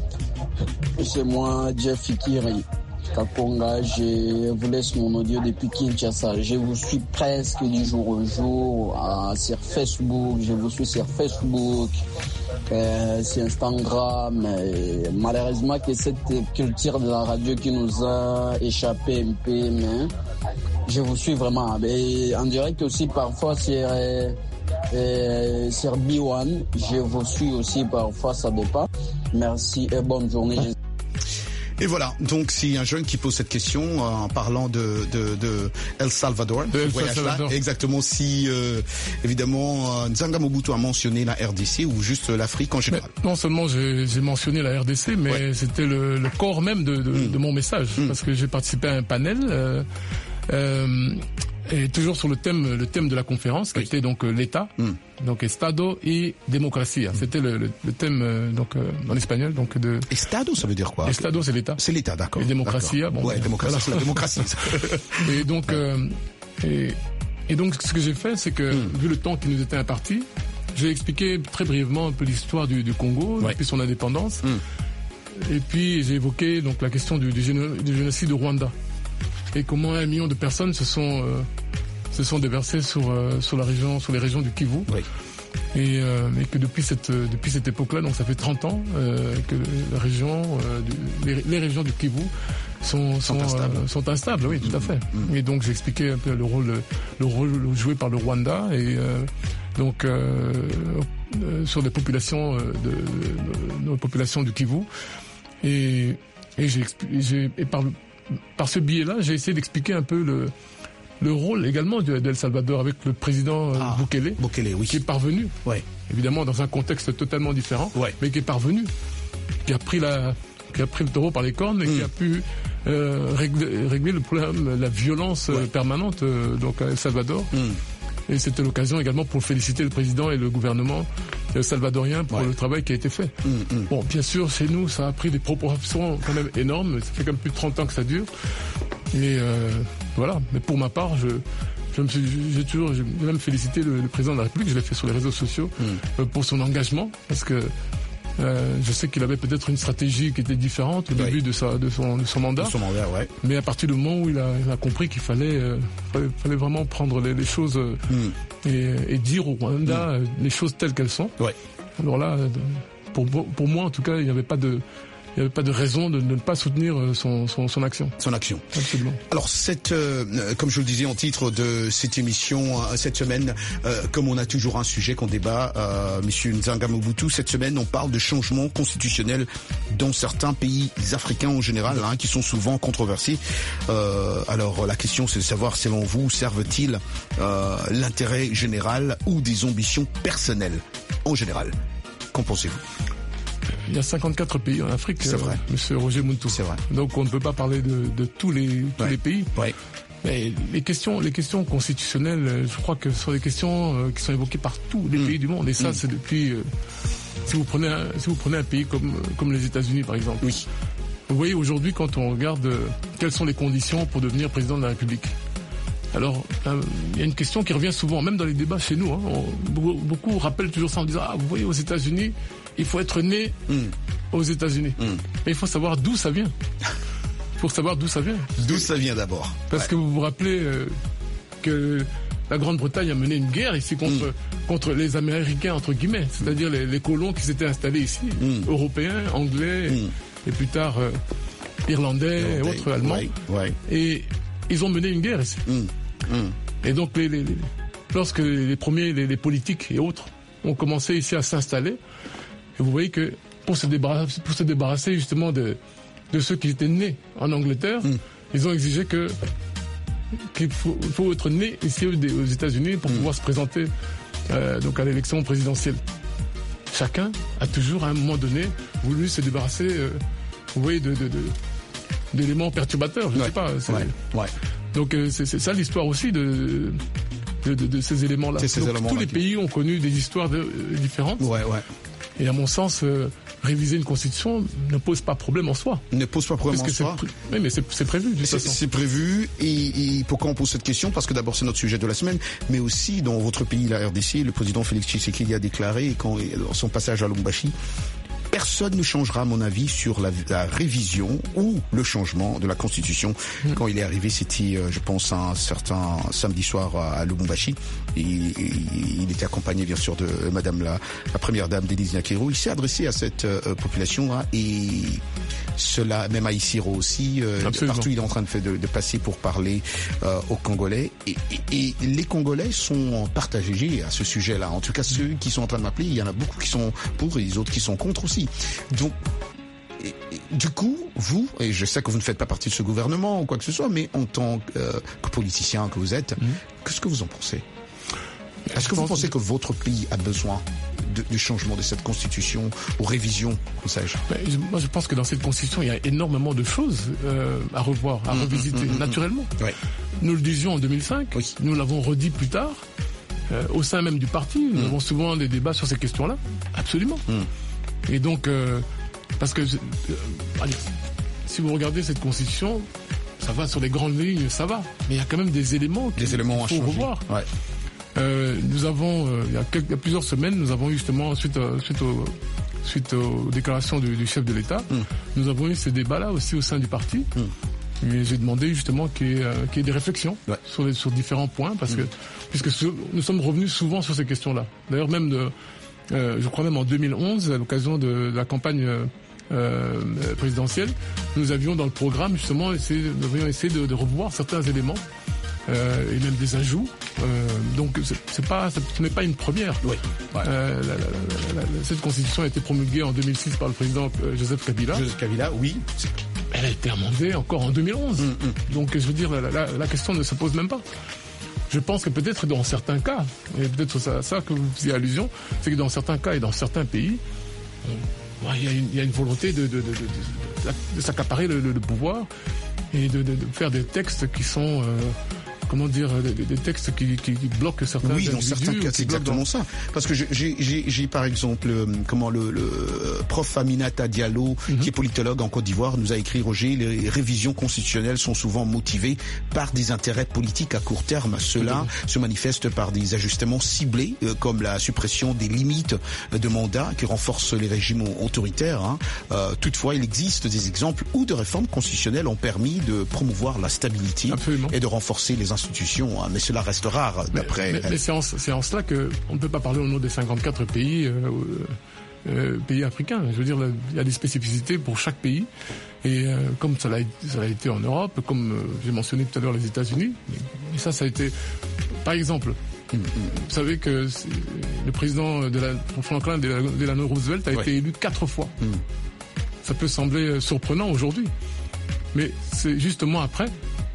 C'est moi, Jeff Fikiri Kakonga, je vous laisse mon audio depuis Kinshasa. Je vous suis presque du jour au jour euh, sur Facebook, je vous suis sur Facebook, euh, sur Instagram. Et malheureusement que cette culture de la radio qui nous a échappé un peu, mais je vous suis vraiment. Et en direct aussi parfois sur, euh, euh, sur B un, je vous suis aussi parfois, ça dépend. Merci et bonne journée. Et voilà, donc c'est un jeune qui pose cette question euh, en parlant de, de, de El Salvador, de El Salvador. Exactement, si euh, évidemment euh, Nzanga Mobutu a mentionné la R D C ou juste l'Afrique en général. Mais non seulement j'ai, j'ai mentionné la R D C, mais ouais. c'était le, le corps même de, de, mm. de mon message, mm. parce que j'ai participé à un panel euh, euh, et toujours sur le thème, le thème de la conférence, qui oui. était donc euh, l'État, mm. donc Estado et démocratie. Mm. C'était le, le, le thème euh, donc euh, en espagnol, donc de. Estado, ça veut dire quoi? Estado, c'est l'État. C'est l'État, d'accord. Et démocratie, bon. Ouais, démocratie, voilà. C'est la démocratie. et donc, euh, et, et donc, ce que j'ai fait, c'est que mm. vu le temps qui nous était imparti, j'ai expliqué très brièvement un peu l'histoire du, du Congo ouais. depuis son indépendance. Mm. Et puis j'ai évoqué donc la question du, du, géno, du génocide au Rwanda. Et comment un million de personnes se sont euh, se sont déversées sur euh, sur la région, sur les régions du Kivu. Oui. Et, euh, et que depuis cette depuis cette époque-là, donc ça fait trente ans euh, que la région, euh, du, les, les régions du Kivu sont sont, sont instables. Euh, sont instables, oui, tout à fait. Mmh. Et donc j'ai expliqué un peu le rôle le rôle joué par le Rwanda et euh, donc euh, euh, sur les populations euh, de, de, de nos populations du Kivu. Et et j'ai j'ai et par Par ce biais-là, j'ai essayé d'expliquer un peu le, le rôle également d'El Salvador avec le président ah, Bukele, Bukele oui. qui est parvenu, ouais. évidemment dans un contexte totalement différent, ouais. mais qui est parvenu, qui a pris la, qui a pris le taureau par les cornes et mm. qui a pu euh, régler, régler le problème, la violence ouais. permanente euh, donc à El Salvador. Mm. Et c'était l'occasion également pour féliciter le président et le gouvernement salvadorien pour ouais. le travail qui a été fait. Mmh, mmh. Bon, bien sûr, chez nous, ça a pris des proportions quand même énormes. Ça fait quand même plus de trente ans que ça dure. Et euh, voilà. Mais pour ma part, je, je me suis, j'ai toujours, j'ai même félicité le, le président de la République. Je l'ai fait sur les réseaux sociaux mmh. euh, pour son engagement, parce que Euh, je sais qu'il avait peut-être une stratégie qui était différente au oui. début de, sa, de, son, de son mandat. De son mandat, ouais. Mais à partir du moment où il a, il a compris qu'il fallait, euh, fallait, fallait vraiment prendre les, les choses euh, mm. et, et dire au Rwanda mm. les choses telles qu'elles sont. Ouais. Alors là, pour, pour moi en tout cas, il n'y avait pas de, il n'y avait pas de raison de, de ne pas soutenir son, son, son action. Son action. Absolument. Alors, cette, euh, comme je le disais en titre de cette émission, euh, cette semaine, euh, comme on a toujours un sujet qu'on débat, euh, Monsieur Nzanga Mobutu, cette semaine, on parle de changements constitutionnels dans certains pays africains en général, hein, qui sont souvent controversés. Euh, alors, la question, c'est de savoir, selon vous, servent-ils euh, l'intérêt général ou des ambitions personnelles en général? Qu'en pensez-vous? Il y a cinquante-quatre pays en Afrique, c'est vrai. Euh, Monsieur Roger Muntu. C'est vrai. Donc on ne peut pas parler de, de tous les tous ouais. les pays. Ouais. Mais les questions les questions constitutionnelles, je crois que ce sont des questions euh, qui sont évoquées par tous les mmh. pays du monde. Et ça, mmh. c'est depuis. Euh, si vous prenez un, si vous prenez un pays comme comme les États-Unis, par exemple. Oui. Vous voyez aujourd'hui, quand on regarde euh, quelles sont les conditions pour devenir président de la République. Alors, euh, il y a une question qui revient souvent, même dans les débats chez nous. Hein, on, beaucoup rappellent toujours ça en disant, ah, vous voyez, aux États-Unis, il faut être né mm. aux États-Unis. Mm. Mais il faut savoir d'où ça vient. Il faut savoir d'où ça vient. D'où ça vient d'abord. Parce ouais. que vous vous rappelez euh, que la Grande-Bretagne a mené une guerre ici contre, mm. contre les Américains, entre guillemets. C'est-à-dire les, les colons qui s'étaient installés ici, mm. européens, anglais, mm. et plus tard euh, irlandais, Irlandais et autres, allemands. Ouais, ouais. Et ils ont mené une guerre ici. Mm. Mm. Et donc, les, les, les, lorsque les premiers, les, les politiques et autres ont commencé ici à s'installer, et vous voyez que pour se débarrasser, pour se débarrasser justement de, de ceux qui étaient nés en Angleterre, mm. ils ont exigé que qu'il faut, faut être né ici aux États-Unis pour mm. pouvoir se présenter euh, donc à l'élection présidentielle. Chacun a toujours à un moment donné voulu se débarrasser, euh, vous voyez, de, de, de d'éléments perturbateurs. Je ne ouais. sais pas. Ouais. Ouais. Donc euh, c'est, c'est ça l'histoire aussi de de, de, de ces éléments-là. C'est ces Donc, éléments tous les pays ont connu des histoires de, euh, différentes. Ouais, ouais. Et à mon sens, euh, réviser une constitution ne pose pas problème en soi. Ne pose pas problème en soi. Pré- oui, mais c'est, c'est prévu. De toute c'est, façon. c'est prévu. Et, et pourquoi on pose cette question? Parce que d'abord c'est notre sujet de la semaine, mais aussi dans votre pays, la R D C, le président Félix Tshisekedi a déclaré quand son passage à Lubumbashi. Personne ne changera, à mon avis, sur la, la révision ou le changement de la Constitution. Mmh. Quand il est arrivé, c'était, euh, je pense, un certain samedi soir à, à Lubumbashi. Et, et, il était accompagné, bien sûr, de euh, Madame la, la première dame, Denise Nyakero. Il s'est adressé à cette euh, population hein, et cela, même à Isiro aussi, euh, partout il est en train de, fait, de, de passer pour parler euh, aux Congolais. Et, et, et les Congolais sont partagés à ce sujet-là. En tout cas, ceux qui sont en train de m'appeler, il y en a beaucoup qui sont pour et les autres qui sont contre aussi. Donc, et, et, du coup, vous, et je sais que vous ne faites pas partie de ce gouvernement ou quoi que ce soit, mais en tant que, euh, que politicien que vous êtes, mmh. qu'est-ce que vous en pensez? Est-ce que vous pensez que votre pays a besoin de, du changement de cette constitution ou révision, ou sais-je? Moi, je pense que dans cette constitution, il y a énormément de choses euh, à revoir, à mmh, revisiter, mmh, naturellement. Mmh. Ouais. Nous le disions en deux mille cinq, oui. Nous l'avons redit plus tard, euh, au sein même du parti, nous mmh. avons souvent des débats sur ces questions-là. Absolument. Mmh. Et donc, euh, parce que, euh, allez, si vous regardez cette constitution, ça va sur les grandes lignes, ça va. Mais il y a quand même des éléments qu'il faut revoir. Ouais. Euh, nous avons, euh, il, y a quelques, il y a plusieurs semaines, nous avons eu justement, suite, euh, suite, au, suite aux déclarations du, du chef de l'État, mm. nous avons eu ces débats-là aussi au sein du parti. Mm. Et j'ai demandé justement qu'il y ait, euh, qu'il y ait des réflexions ouais. sur, les, sur différents points, parce mm. que puisque nous sommes revenus souvent sur ces questions-là. D'ailleurs, même de... Euh, je crois même en deux mille onze, à l'occasion de, de la campagne euh, présidentielle, nous avions dans le programme justement essayé, nous avions essayé de, de revoir certains éléments euh, et même des ajouts. Euh, donc c'est, c'est pas, ce n'est pas une première. Oui. Ouais. Euh, la, la, la, la, cette constitution a été promulguée en deux mille six par le président Joseph Kabila. Joseph Kabila, oui. Elle a été amendée encore en deux mille onze. Mm, mm. Donc je veux dire, la, la, la question ne se pose même pas. Je pense que peut-être dans certains cas, et peut-être ça, ça que vous faisiez allusion, c'est que dans certains cas et dans certains pays, il y, y a une volonté de, de, de, de, de, de s'accaparer le, le, le pouvoir et de, de, de faire des textes qui sont... Euh, comment dire, des, des textes qui, qui, qui bloquent certains oui, dans certains cas, c'est exactement dans... ça. Parce que j'ai, j'ai, j'ai par exemple, euh, comment le, le prof Aminata Diallo, mm-hmm. qui est politologue en Côte d'Ivoire, nous a écrit, Roger, les révisions constitutionnelles sont souvent motivées par des intérêts politiques à court terme. Cela mm-hmm. se manifeste par des ajustements ciblés, euh, comme la suppression des limites de mandat qui renforcent les régimes autoritaires. Hein. Euh, toutefois, il existe des exemples où de réformes constitutionnelles ont permis de promouvoir la stabilité Absolument. Et de renforcer les institutions, hein, mais cela reste rare d'après... Mais, mais, mais c'est, en, c'est en cela qu'on ne peut pas parler au nom des cinquante-quatre pays euh, euh, pays africains. Je veux dire, il y a des spécificités pour chaque pays. Et euh, comme ça l'a, ça l'a été en Europe, comme euh, j'ai mentionné tout à l'heure les États-Unis, et ça, ça a été, par exemple, vous savez que le président de la, Franklin Delano Roosevelt a ouais. été élu quatre fois. Mm. Ça peut sembler surprenant aujourd'hui, mais c'est justement après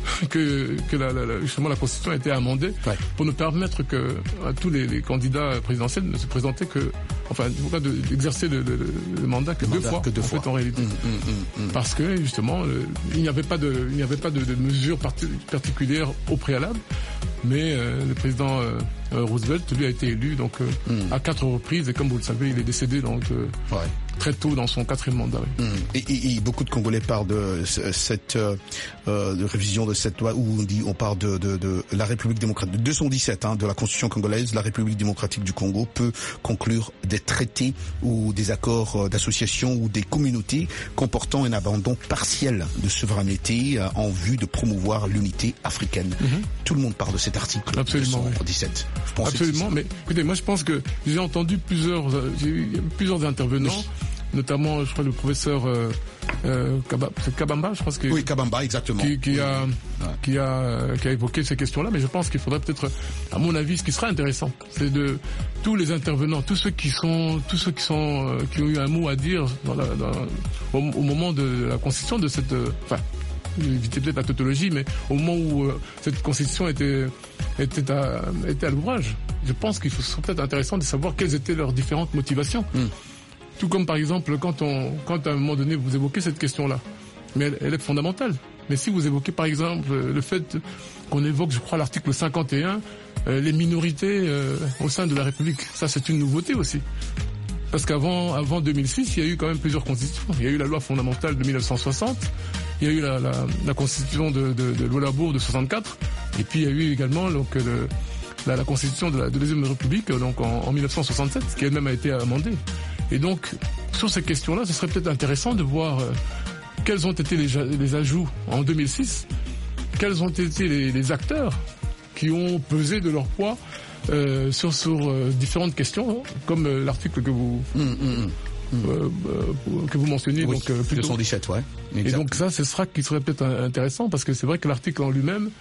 que, que la, la, justement la Constitution a été amendée ouais. pour nous permettre que à tous les, les candidats présidentiels ne se présentaient que, enfin, en tout cas, de, d'exercer le, le, le mandat que le deux mandat fois, que deux en fois. Fait, en réalité, mmh, mmh, mmh. parce que justement, le, il n'y avait pas de, il n'y avait pas de, de mesures parti, particulières au préalable, mais euh, le président euh, Roosevelt lui a été élu donc euh, mmh. à quatre reprises et comme vous le savez, il est décédé donc. Euh, ouais. très tôt dans son quatrième mandat. Oui. Mmh. Et, et, et beaucoup de Congolais parlent de cette euh, de révision de cette loi où on dit on parle de, de, de la République démocratique de deux cent dix-sept hein, de la Constitution congolaise. La République démocratique du Congo peut conclure des traités ou des accords d'association ou des communautés comportant un abandon partiel de souveraineté euh, en vue de promouvoir l'unité africaine. Mmh. Tout le monde parle de cet article. Absolument, deux cent dix-sept. Oui. Je pense Absolument, mais écoutez, moi je pense que j'ai entendu plusieurs, euh, j'ai eu plusieurs intervenants. Oui. Notamment, je crois, le professeur euh, euh, Kabamba, je pense que oui, Kabamba, exactement, qui, qui oui. a ouais. qui a qui a évoqué ces questions-là. Mais je pense qu'il faudrait peut-être, à mon avis, ce qui serait intéressant, c'est de tous les intervenants, tous ceux qui sont, tous ceux qui sont, euh, qui ont eu un mot à dire dans la, dans, au, au moment de la constitution de cette, euh, enfin, éviter peut-être la tautologie, mais au moment où euh, cette constitution était était à était à l'ouvrage, je pense qu'il serait peut-être intéressant de savoir quelles étaient leurs différentes motivations. Mm. Tout comme par exemple quand on, quand à un moment donné vous évoquez cette question-là, mais elle, elle est fondamentale. Mais si vous évoquez par exemple le fait qu'on évoque, je crois, l'article cinquante et un, euh, les minorités euh, au sein de la République, ça c'est une nouveauté aussi. Parce qu'avant, avant deux mille six, il y a eu quand même plusieurs constitutions. Il y a eu la loi fondamentale de mille neuf cent soixante, il y a eu la, la, la constitution de, de, de Lualabour de soixante-quatre, et puis il y a eu également donc le, la, la constitution de la de deuxième République donc en, en mille neuf cent soixante-sept, qui elle-même a été amendée. Et donc, sur ces questions-là, ce serait peut-être intéressant de voir euh, quels ont été les, les ajouts en deux mille six, quels ont été les, les acteurs qui ont pesé de leur poids euh, sur, sur euh, différentes questions, hein, comme euh, l'article que vous mmh, mmh, mmh. Euh, euh, que vous mentionniez. Oui, donc, euh, deux cent dix-sept, ouais. Exact. Et donc ça, ce sera qui serait peut-être intéressant, parce que c'est vrai que l'article en lui-même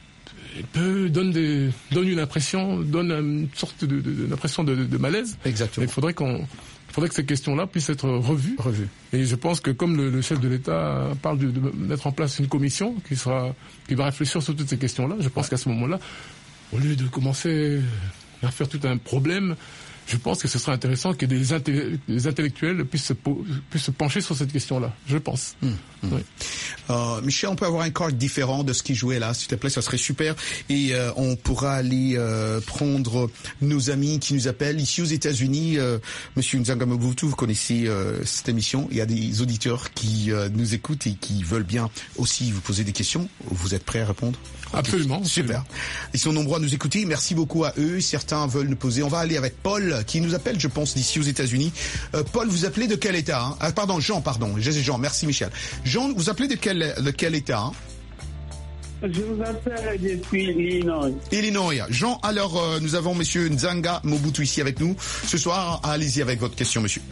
peut donne des donne une impression, donne une sorte de, de, de une impression de, de, de malaise. Exactement. Il faudrait qu'on Il faudrait que ces questions-là puissent être revues. Revues. Et je pense que comme le, le chef de l'État parle de, de mettre en place une commission qui sera, qui va réfléchir sur toutes ces questions-là, je pense ouais. qu'à ce moment-là, au lieu de commencer à faire tout un problème, je pense que ce serait intéressant que des, inté- des intellectuels puissent se, po- puissent se pencher sur cette question-là. Je pense. Mmh, mmh. Oui. Euh, Michel, on peut avoir un corps différent de ce qui jouait là, s'il te plaît, ça serait super. Et euh, on pourra aller euh, prendre nos amis qui nous appellent ici aux États-Unis. Euh, Monsieur Nzanga Mobutu, vous connaissez euh, cette émission. Il y a des auditeurs qui euh, nous écoutent et qui veulent bien aussi vous poser des questions. Vous êtes prêts à répondre? Absolument. Super. Absolument. Ils sont nombreux à nous écouter. Merci beaucoup à eux. Certains veulent nous poser. On va aller avec Paul qui nous appelle, je pense, d'ici aux États-Unis. Euh, Paul, vous appelez de quel État hein ah, pardon, Jean, pardon. Jean, merci Michel. Jean, vous appelez de quel, de quel État hein Je vous appelle depuis l'Illinois. Illinois. Jean, alors euh, nous avons Monsieur Nzanga Mobutu ici avec nous. Ce soir, allez-y avec votre question, monsieur.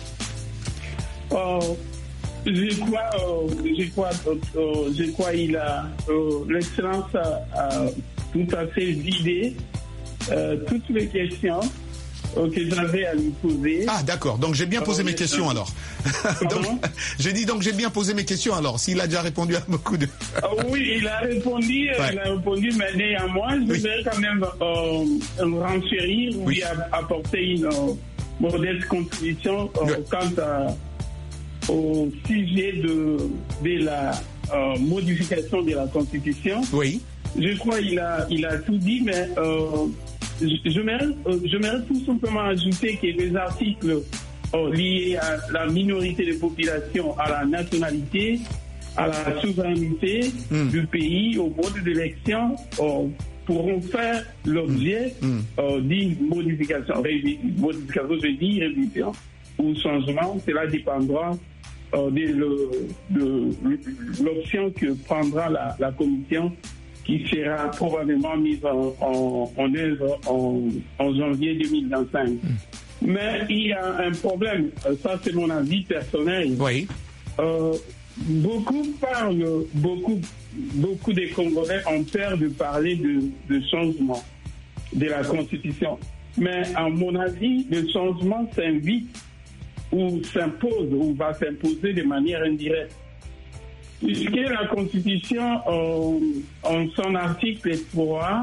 Oh, je crois, euh, je crois, euh, je crois il a, euh, l'excellence a, a tout à fait vidé euh, toutes les questions euh, que j'avais à lui poser. Ah, d'accord. Donc j'ai bien posé euh, mes questions euh, alors. donc, j'ai dit donc j'ai bien posé mes questions alors. S'il a déjà répondu à beaucoup de. euh, oui, il a répondu, ouais. il a répondu, mais néanmoins, je oui. vais quand même euh, renchérir ou oui. lui apporter une euh, modeste contribution euh, oui. quant à au sujet de, de la euh, modification de la Constitution. Oui. Je crois qu'il a, il a tout dit, mais euh, j'aimerais, euh, j'aimerais tout simplement ajouter que les articles euh, liés à la minorité de population, à la nationalité, à la souveraineté mm. du pays, au mode d'élection, euh, pourront faire l'objet mm. euh, d'une modification. Modification, je dis révision ou changement, cela dépendra euh, de, de, de, de l'option que prendra la, la commission qui sera probablement mise en, en, en œuvre en, en janvier deux mille vingt-cinq. Mais il y a un problème, ça c'est mon avis personnel. Oui. Euh, beaucoup parlent, beaucoup, beaucoup des Congolais ont peur de parler de, de changement de la Constitution. Mais à mon avis, le changement s'invite ou s'impose ou va s'imposer de manière indirecte. Puisque la Constitution, euh, en son article trois,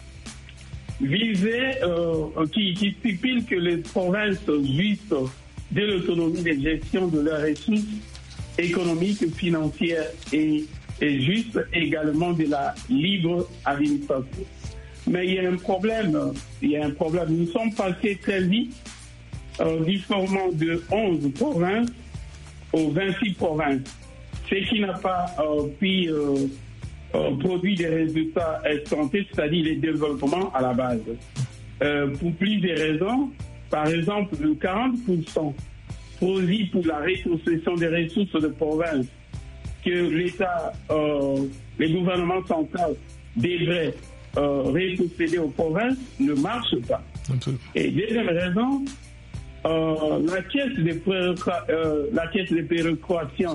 visait, euh, qui, qui stipule que les provinces jouissent de l'autonomie de gestion de leurs ressources économiques, financières et, et juste également de la libre administration. Mais il y a un problème, il y a un problème. Nous sommes passés très vite euh, du format de onze provinces aux vingt-six provinces, ce qui n'a pas euh, pu euh, euh, produire des résultats escomptés, c'est-à-dire les développements à la base. Euh, pour plusieurs raisons, par exemple, le quarante pour cent produit pour la reconstruction des ressources de province que l'État, euh, les gouvernements centraux devraient euh, rétrocéder aux provinces ne marche pas. Absolument. Et deuxième raison, euh, la caisse de péréquation, euh, la caisse de péréquation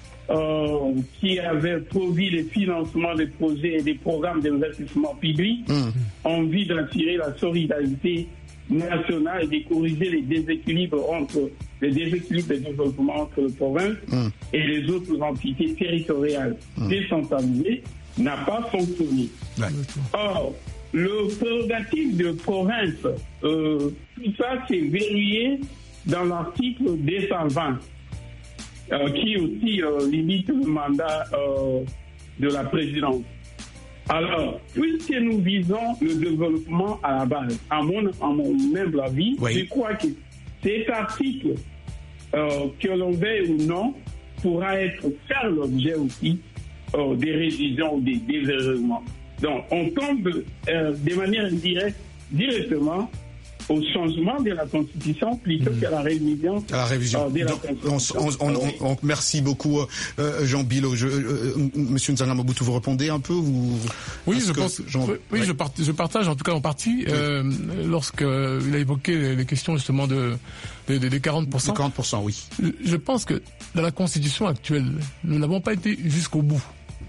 euh, qui avait produit les financements des projets et des programmes d'investissement public mmh. en vue d'attirer la solidarité nationale et de corriger les déséquilibres entre les déséquilibres de développement entre les provinces mmh. et les autres entités territoriales mmh. décentralisées n'a pas fonctionné. Ouais. Or, le prérogative de province, euh, tout ça c'est verrouillé dans l'article deux cent vingt, euh, qui aussi euh, limite le mandat euh, de la présidence. Alors, puisque nous visons le développement à la base, à mon, à mon humble avis, oui. je crois que cet article, euh, que l'on veuille ou non, pourra être faire l'objet aussi euh, des révisions ou des déverrouillements. Donc, on tombe euh, de manière indirecte, directement, au changement de la Constitution plutôt mmh. qu'à la révision, à la révision. Euh, de la Donc, Constitution. On, on, on, on, merci beaucoup, euh, Jean Bilo. Je, euh, Monsieur Nzanga Mobutu, vous répondez un peu vous, Oui, je pense. Jean... Oui, oui ouais. je, part, je partage en tout cas en partie. Oui. Euh, lorsqu'il a évoqué les questions justement de des de, de quarante pour cent. De quarante pour cent, oui. Je pense que dans la Constitution actuelle, nous n'avons pas été jusqu'au bout,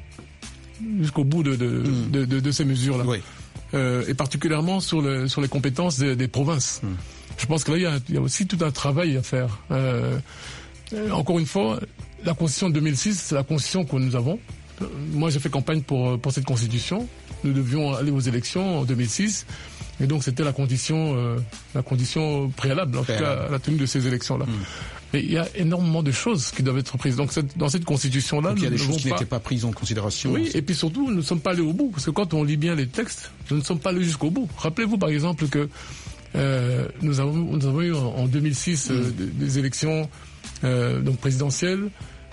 jusqu'au bout de de, mmh. de, de, de ces mesures-là. Oui. Euh, et particulièrement sur, le, sur les compétences des, des provinces. Mmh. Je pense que là, il y, a, il y a aussi tout un travail à faire. Euh, euh, encore une fois, la Constitution de deux mille six, c'est la Constitution que nous avons. Euh, moi, j'ai fait campagne pour, pour cette Constitution. Nous devions aller aux élections en deux mille six. Et donc, c'était la condition, euh, la condition préalable, en tout cas, à la tenue de ces élections-là. Mmh. Mais il y a énormément de choses qui doivent être prises. Donc, cette, dans cette Constitution-là, donc, il y a nous des choses qui pas... n'étaient pas prises en considération. Oui, et puis surtout, nous ne sommes pas allés au bout. Parce que quand on lit bien les textes, nous ne sommes pas allés jusqu'au bout. Rappelez-vous, par exemple, que euh, nous, avons, nous avons eu en, en deux mille six mmh. euh, des, des élections euh, donc présidentielles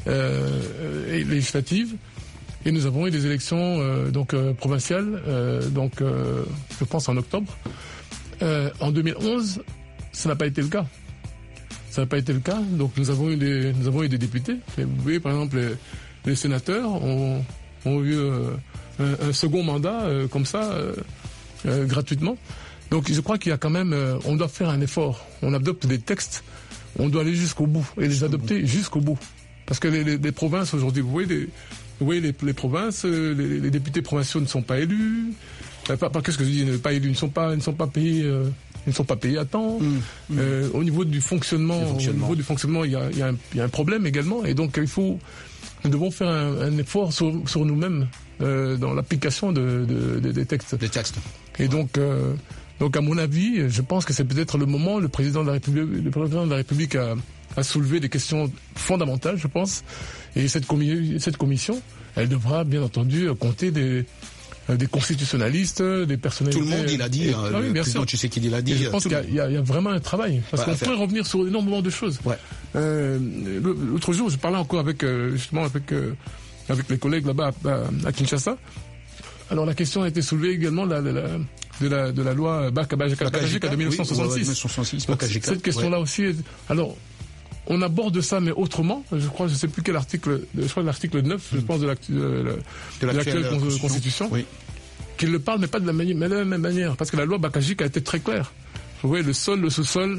euh, et législatives. Et nous avons eu des élections euh, donc euh, provinciales, euh, donc euh, je pense en octobre. Euh, en deux mille onze, ça n'a pas été le cas. Ça n'a pas été le cas. Donc nous avons eu des, nous avons eu des députés. Et vous voyez, par exemple, les, les sénateurs ont, ont eu euh, un, un second mandat euh, comme ça, euh, euh, gratuitement. Donc je crois qu'il y a quand même, euh, on doit faire un effort. On adopte des textes, on doit aller jusqu'au bout et les adopter jusqu'au bout. Parce que les, les, les provinces aujourd'hui, vous voyez, les, vous voyez les, les provinces, les, les députés provinciaux ne sont pas élus. Pas, pas qu'est-ce que je dis, pas élus, ils ne sont pas, ils ne sont pas payés. Euh, Ils ne sont pas payés à temps. Mmh, mmh. Euh, au niveau du fonctionnement, fonctionnement, au niveau du fonctionnement, il y a, il y a, un, il y a un problème également. Et donc, il faut, nous devons faire un, un effort sur, sur nous-mêmes euh, dans l'application de, de, de, des textes. Des textes. Et donc, euh, donc, à mon avis, je pense que c'est peut-être le moment. Le président de la République, le président de la République a, a soulevé des questions fondamentales, je pense. Et cette, commi- cette commission, elle devra bien entendu compter des des constitutionnalistes, des personnalités... Tout le monde, il a dit, et, hein, ah oui, le bien président, sûr. tu sais qu'il a dit... Et je pense qu'il y a, il y, a, il y a vraiment un travail, parce ouais, qu'on pourrait revenir sur énormément de choses. Ouais. Euh, l'autre jour, je parlais encore avec, euh, justement, avec, euh, avec les collègues là-bas à, à Kinshasa. Alors la question a été soulevée également de la, de la, de la, de la loi Bakajika de mille neuf cent soixante-six. Oui, Donc, cette question-là ouais. aussi... Est, alors, on aborde ça, mais autrement. Je crois, je ne sais plus quel article, je crois l'article neuf, mmh. je pense, de l'actuelle Constitution. Constitution. Oui. Qu'il le parle, mais pas de la, mani- mais de la même manière. Parce que la loi Bakajika a été très claire. Vous voyez, le sol, le sous-sol,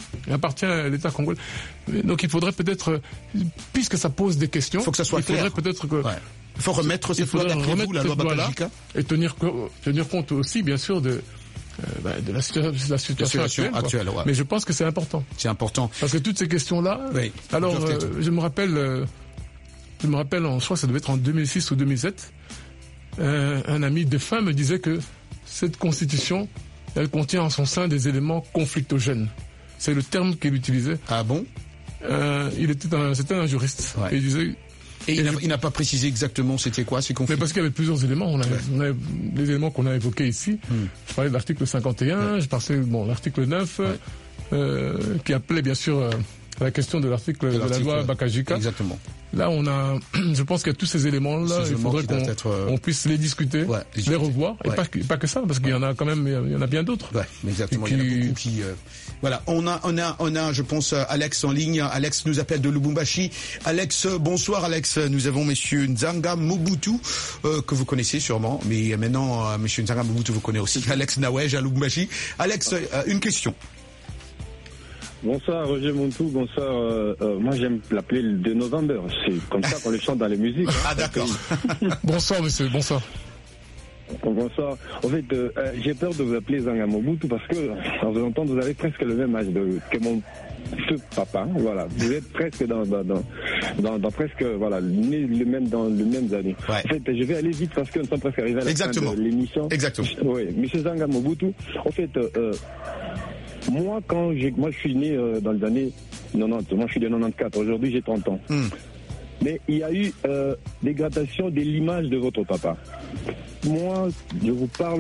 Il appartient à l'État congolais. Donc il faudrait peut-être, puisque ça pose des questions, il faut que ça soit il faudrait clair. peut-être que... Ouais. Il faut remettre cette loi d'après vous, la loi Bakajika. Et tenir, tenir compte aussi, bien sûr, de... Euh, bah, de la, situa- de la situation, la situation actuelle. actuelle ouais. Mais je pense que c'est important. C'est important. Parce que toutes ces questions-là... Oui. Alors, euh, je me rappelle... Euh, je me rappelle, en, je crois que ça devait être en deux mille six ou deux mille sept, euh, un ami défunt me disait que cette constitution, elle contient en son sein des éléments conflictogènes. C'est le terme qu'il utilisait. Ah bon? euh, il était un, c'était un juriste. Ouais. Et il disait... Et il n'a, il n'a pas précisé exactement c'était quoi ces conflits. Mais parce qu'il y avait plusieurs éléments. On a, ouais. on a les éléments qu'on a évoqués ici. Hmm. Je parlais de l'article cinquante et un, ouais. je parlais bon l'article neuf, ouais. euh, qui appelait bien sûr euh, la question de l'article de, de l'article, la loi Bakajika. Exactement. Là, on a, je pense qu'il y a tous ces éléments-là. Ces il faudrait qu'on être, euh... on puisse les discuter, ouais, les revoir, ouais. et pas, pas que ça, parce qu'il y en a quand même, il y en a bien d'autres. Ouais, exactement. Qui... Il y en a beaucoup qui. Euh... Voilà, on a, on a, on a, je pense, Alex en ligne. Alex nous appelle de Lubumbashi. Alex, bonsoir, Alex. Nous avons Monsieur Nzanga Mobutu euh, que vous connaissez sûrement, mais maintenant, euh, Monsieur Nzanga Mobutu vous connaît aussi. Alex Nawej à Lubumbashi. Alex, euh, une question. Bonsoir Roger Montou, bonsoir. Euh, euh, moi j'aime l'appeler le deux novembre. C'est comme ça qu'on le chante dans les musiques. Ah d'accord. Bonsoir monsieur, bonsoir. Bonsoir. En fait, euh, j'ai peur de vous appeler Nzanga Mobutu parce que, en vous entendant, vous avez presque le même âge de, que mon ce papa. Voilà, vous êtes presque dans dans dans, dans, dans presque voilà né le même dans le même année. Ouais. En fait, je vais aller vite parce que nous sommes presque arrivés à la Exactement. fin de l'émission. Exactement. Oui, monsieur Nzanga Mobutu. En fait. Euh, Moi, quand j'ai, moi, je suis né euh, dans les années quatre-vingt-dix. Moi, je suis de quatre-vingt-quatorze. Aujourd'hui, j'ai trente ans. Mm. Mais il y a eu euh, dégradation de l'image de votre papa. Moi, je vous parle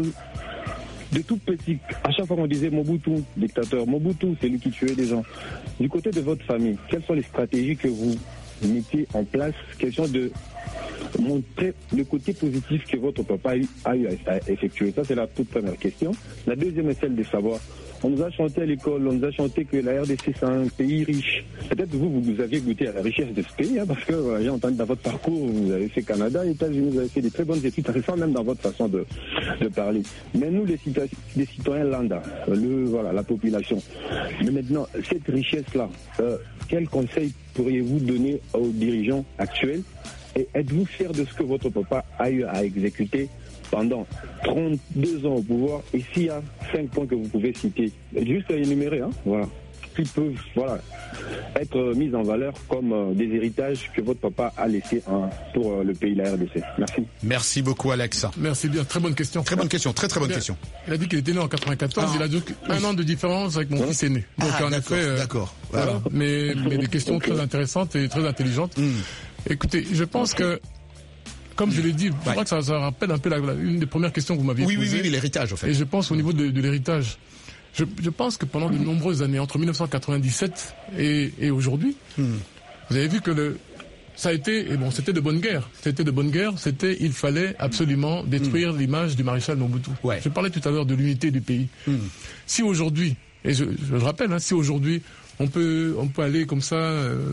de tout petit. À chaque fois qu'on disait Mobutu, dictateur, Mobutu, c'est lui qui tuait des gens. Du côté de votre famille, quelles sont les stratégies que vous mettez en place? Question de montrer le côté positif que votre papa a eu, a eu à effectuer. Ça, c'est la toute première question. La deuxième est celle de savoir. On nous a chanté à l'école, on nous a chanté que la R D C c'est un pays riche. Peut-être vous, vous avez goûté à la richesse de ce pays, hein, parce que voilà, j'ai entendu dans votre parcours, vous avez fait Canada, États-Unis, vous avez fait des très bonnes études, récent même dans votre façon de, de parler. Mais nous, les citoyens, les citoyens lambda, le, voilà, la population. Mais maintenant, cette richesse-là, euh, quel conseil pourriez-vous donner aux dirigeants actuels? Et êtes-vous fier de ce que votre papa a eu à exécuter pendant trente-deux ans au pouvoir, et s'il y a cinq points que vous pouvez citer, juste à énumérer, hein, voilà, qui peuvent voilà, être mis en valeur comme euh, des héritages que votre papa a laissés hein, pour euh, le pays, la R D C. Merci. Merci beaucoup, Alex. Merci bien, très bonne question. Très bonne question, très très bonne bien. question. Il a dit qu'il était né en quatre-vingt-quatorze, ah. il a donc un an de différence avec mon hein? fils aîné. Donc ah, en d'accord, effet, euh, d'accord. Voilà. Voilà. Mais, mais des questions okay. très intéressantes et très intelligentes. Mm. Écoutez, je pense okay. que comme je l'ai dit, je ouais. crois que ça, ça rappelle un peu la, la, une des premières questions que vous m'aviez oui, posées. Oui, oui, oui, l'héritage, en fait. Et je pense au niveau de, de l'héritage. Je, je pense que pendant de nombreuses années, entre dix-neuf cent quatre-vingt-dix-sept et, et aujourd'hui, hmm. vous avez vu que le, ça a été, et bon, c'était de bonne guerre. C'était de bonne guerre, c'était, il fallait absolument détruire hmm. l'image du maréchal Mobutu. Ouais. Je parlais tout à l'heure de l'unité du pays. Hmm. Si aujourd'hui, et je, je le rappelle, hein, si aujourd'hui, on peut, on peut aller comme ça, euh,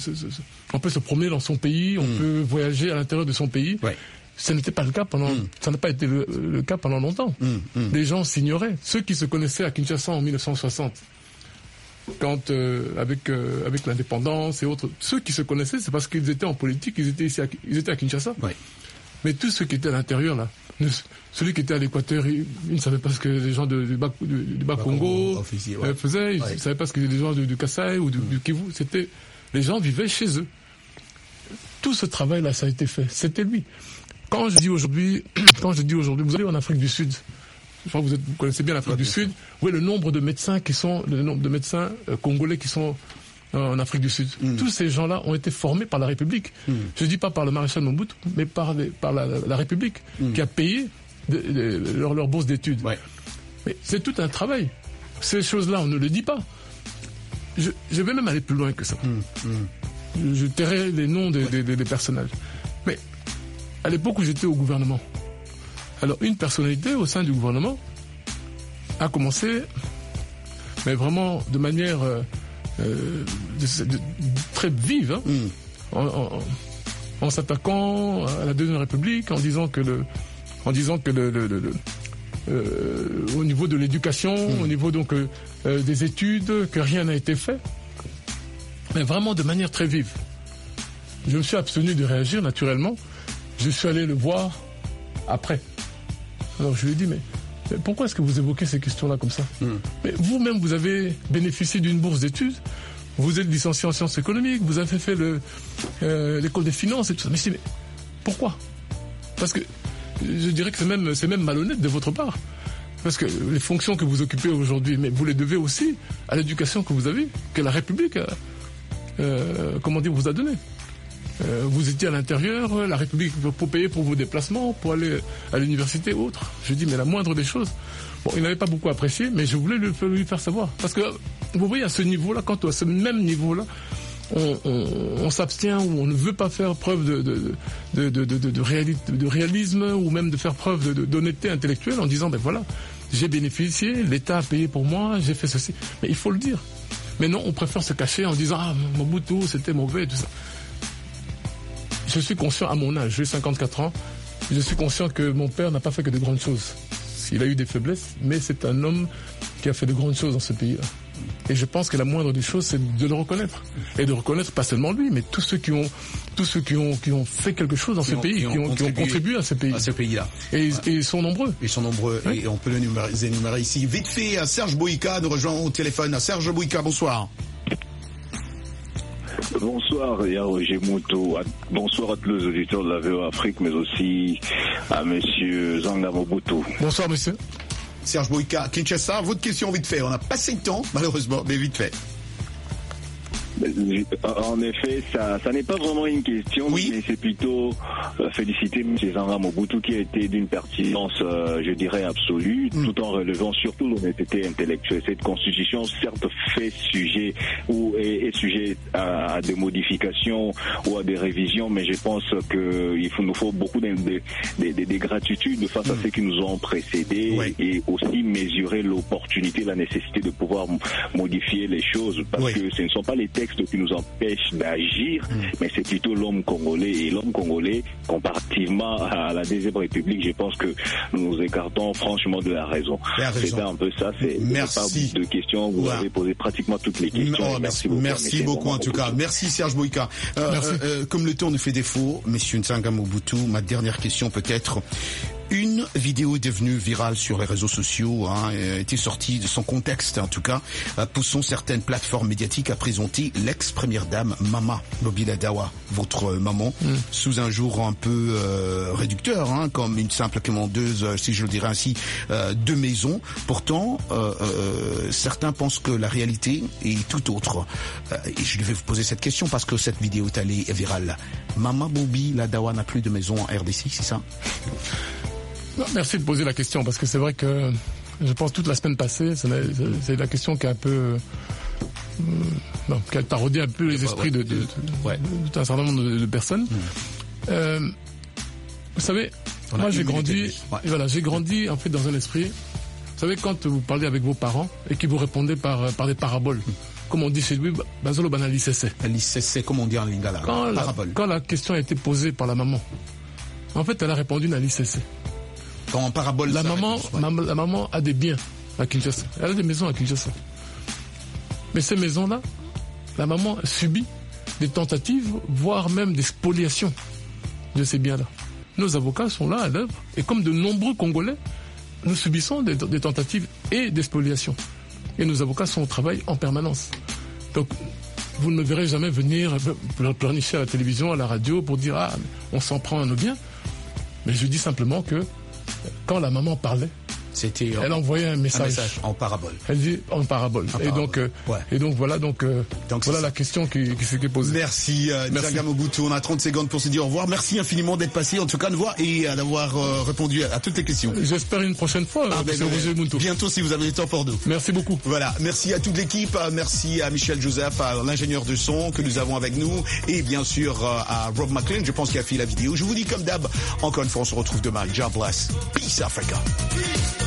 on peut se promener dans son pays, on mmh. peut voyager à l'intérieur de son pays. Ouais. Ce n'était pas le cas pendant, mmh. ça n'a pas été le, le cas pendant longtemps. Mmh. Mmh. Les gens s'ignoraient. Ceux qui se connaissaient à Kinshasa en dix-neuf cent soixante, quand euh, avec euh, avec l'indépendance et autres, ceux qui se connaissaient, c'est parce qu'ils étaient en politique, ils étaient ici, à, ils étaient à Kinshasa. Ouais. Mais tous ceux qui étaient à l'intérieur là, celui qui était à l'Équateur, il, il ne savait pas ce que les gens de, du bas, du, du bas Congo officier, ouais. faisaient, il ne ouais. savait pas ce que les gens du, du Kasaï ou du, mmh. du Kivu, c'était, les gens vivaient chez eux. Tout ce travail-là, ça a été fait. C'était lui. Quand je dis aujourd'hui, quand je dis aujourd'hui, vous allez en Afrique du Sud, je crois que vous, êtes, vous connaissez bien l'Afrique ouais, du Sud, vous voyez le nombre de médecins qui sont, le nombre de médecins euh, congolais qui sont en Afrique du Sud. Mmh. Tous ces gens-là ont été formés par la République. Mmh. Je ne dis pas par le maréchal Mobutu, mais par, les, par la, la République, mmh. qui a payé de, de, leur, leur bourse d'études. Ouais. Mais c'est tout un travail. Ces choses-là, on ne le dit pas. Je, je vais même aller plus loin que ça. Mmh. Mmh. Je, je tairai les noms des, ouais. des, des personnages. Mais à l'époque où j'étais au gouvernement, alors une personnalité au sein du gouvernement a commencé, mais vraiment de manière... Euh, Euh, de, de, de, très vive, hein, mm. en, en, en s'attaquant à la Deuxième République, en disant que le, en disant que le, le, le, euh, au niveau de l'éducation, mmh. au niveau donc euh, euh, des études, que rien n'a été fait, mais vraiment de manière très vive. Je me suis abstenu de réagir naturellement. Je suis allé le voir après. Alors je lui ai dit, mais, mais pourquoi est-ce que vous évoquez ces questions-là comme ça? mmh. Mais vous-même, vous avez bénéficié d'une bourse d'études. Vous êtes licencié en sciences économiques, vous avez fait le, euh, l'école des finances et tout ça. Mais, mais pourquoi? Parce que je dirais que c'est même, c'est même malhonnête de votre part. Parce que les fonctions que vous occupez aujourd'hui, mais vous les devez aussi à l'éducation que vous avez, que la République a, euh, comment dire, vous a donné. Euh, vous étiez à l'intérieur, la République pour payer pour vos déplacements, pour aller à l'université ou autre. Je dis, mais la moindre des choses. Bon, il n'avait pas beaucoup apprécié, mais je voulais lui, lui faire savoir. Parce que, vous voyez, à ce niveau-là, quand à ce même niveau-là, on, on, on s'abstient ou on ne veut pas faire preuve de, de, de, de, de, de, réali- de réalisme ou même de faire preuve de, de, d'honnêteté intellectuelle en disant, ben voilà, j'ai bénéficié, l'État a payé pour moi, j'ai fait ceci. Mais il faut le dire. Mais non, on préfère se cacher en disant, ah, Mobutu, c'était mauvais et tout ça. Je suis conscient, à mon âge, j'ai cinquante-quatre ans, je suis conscient que mon père n'a pas fait que de grandes choses. Il a eu des faiblesses, mais c'est un homme qui a fait de grandes choses dans ce pays-là. Et je pense que la moindre des choses, c'est de le reconnaître. Et de reconnaître pas seulement lui, mais tous ceux qui ont, tous ceux qui ont, qui ont fait quelque chose dans qui ce ont, pays, qui ont, qui, ont, qui ont contribué à ce pays. À ce pays-là. Et, ouais. et ils sont nombreux. Ils sont nombreux. Oui. Et on peut les énumérer, les énumérer ici. Vite fait, Serge Bouyka nous rejoint au téléphone. Serge Bouyka, bonsoir. Bonsoir Roger Moutou, bonsoir à tous les auditeurs de la V O Afrique, mais aussi à monsieur Zanga Mobutu. Bonsoir monsieur. Serge Bouyka, Kinshasa, votre question vite fait. On a passé le temps, malheureusement, mais vite fait. En effet, ça, ça n'est pas vraiment une question, oui. mais c'est plutôt euh, féliciter M. Zanga Mobutu qui a été d'une pertinence, euh, je dirais, absolue, mm. tout en relevant surtout l'honnêteté intellectuelle. Cette constitution, certes, fait sujet ou est, est sujet à, à des modifications ou à des révisions, mais je pense qu'il nous faut beaucoup de, de, de, de, de gratitude face mm. à ceux qui nous ont précédés oui. et aussi mesurer l'opportunité, la nécessité de pouvoir modifier les choses, parce oui. que ce ne sont pas les textes qui nous empêche d'agir, mmh. mais c'est plutôt l'homme congolais. Et l'homme congolais, comparativement à la deuxième République, je pense que nous nous écartons franchement de la raison. C'est un peu ça. C'est merci. Pas de questions. Vous ouais. avez posé pratiquement toutes les questions. Oh, merci beaucoup, merci beaucoup en tout cas. Merci Serge Bouyka. Euh, euh, euh, comme le temps nous fait défaut, Monsieur Nzanga Mobutu, ma dernière question peut-être. Une vidéo est devenue virale sur les réseaux sociaux, hein, était sortie de son contexte en tout cas, poussant certaines plateformes médiatiques à présenter l'ex-première dame Mama Mobila Dawa, votre maman, mm. sous un jour un peu euh, réducteur, hein, comme une simple commandeuse, si je le dirais ainsi, euh, de maison. Pourtant, euh, euh, certains pensent que la réalité est tout autre. Euh, et je devais vous poser cette question parce que cette vidéo est allée virale. Mama Mobila Dawa n'a plus de maison en R D C, c'est ça? Non, merci de poser la question, parce que c'est vrai que je pense toute la semaine passée, c'est la, c'est la question qui a un peu, euh, non, qui a taraudé un peu les esprits de, de, de, ouais. de, d'un certain nombre de, de personnes. Mmh. Euh, vous savez, On moi j'ai grandi, ouais. voilà, j'ai grandi en fait dans un esprit. Vous savez, quand vous parlez avec vos parents et qu'ils vous répondaient par par des paraboles. Mmh. Comme on dit chez lui, Bazolo Banali Cessé. Cessé, comme on dit en lingala. Quand la, quand la question a été posée par la maman, en fait, elle a répondu Nali Cessé. Quand on parabole la maman, réponse, ouais. ma, la maman a des biens à Kinshasa. Elle a des maisons à Kinshasa. Mais ces maisons-là, la maman subit des tentatives, voire même des spoliations de ces biens-là. Nos avocats sont là à l'œuvre, et comme de nombreux Congolais, nous subissons des, des tentatives et des spoliations. Et nos avocats sont au travail en permanence. Donc, vous ne me verrez jamais venir pleurnicher à la télévision, à la radio, pour dire « Ah, on s'en prend à nos biens ». Mais je dis simplement que quand la maman parlait, c'était elle envoyait un message, un message en parabole. Elle dit en parabole. En et parabole. donc, euh, ouais. et donc voilà donc, euh, donc voilà la question qui, qui s'est posée. Merci, euh, Nzanga Mobutu. On a trente secondes pour se dire au revoir. Merci infiniment d'être passé en tout cas de voir et euh, d'avoir euh, répondu à, à toutes les questions. J'espère une prochaine fois. Ah, ben, Roger Moutou. Bientôt si vous avez le temps pour nous. Merci beaucoup. Voilà. Merci à toute l'équipe. Merci à Michel Joseph, à l'ingénieur de son que nous avons avec nous, et bien sûr euh, à Rob McLean. Je pense qu'il a fait la vidéo. Je vous dis comme d'hab. Encore une fois, on se retrouve demain. God bless. Peace Africa. Peace.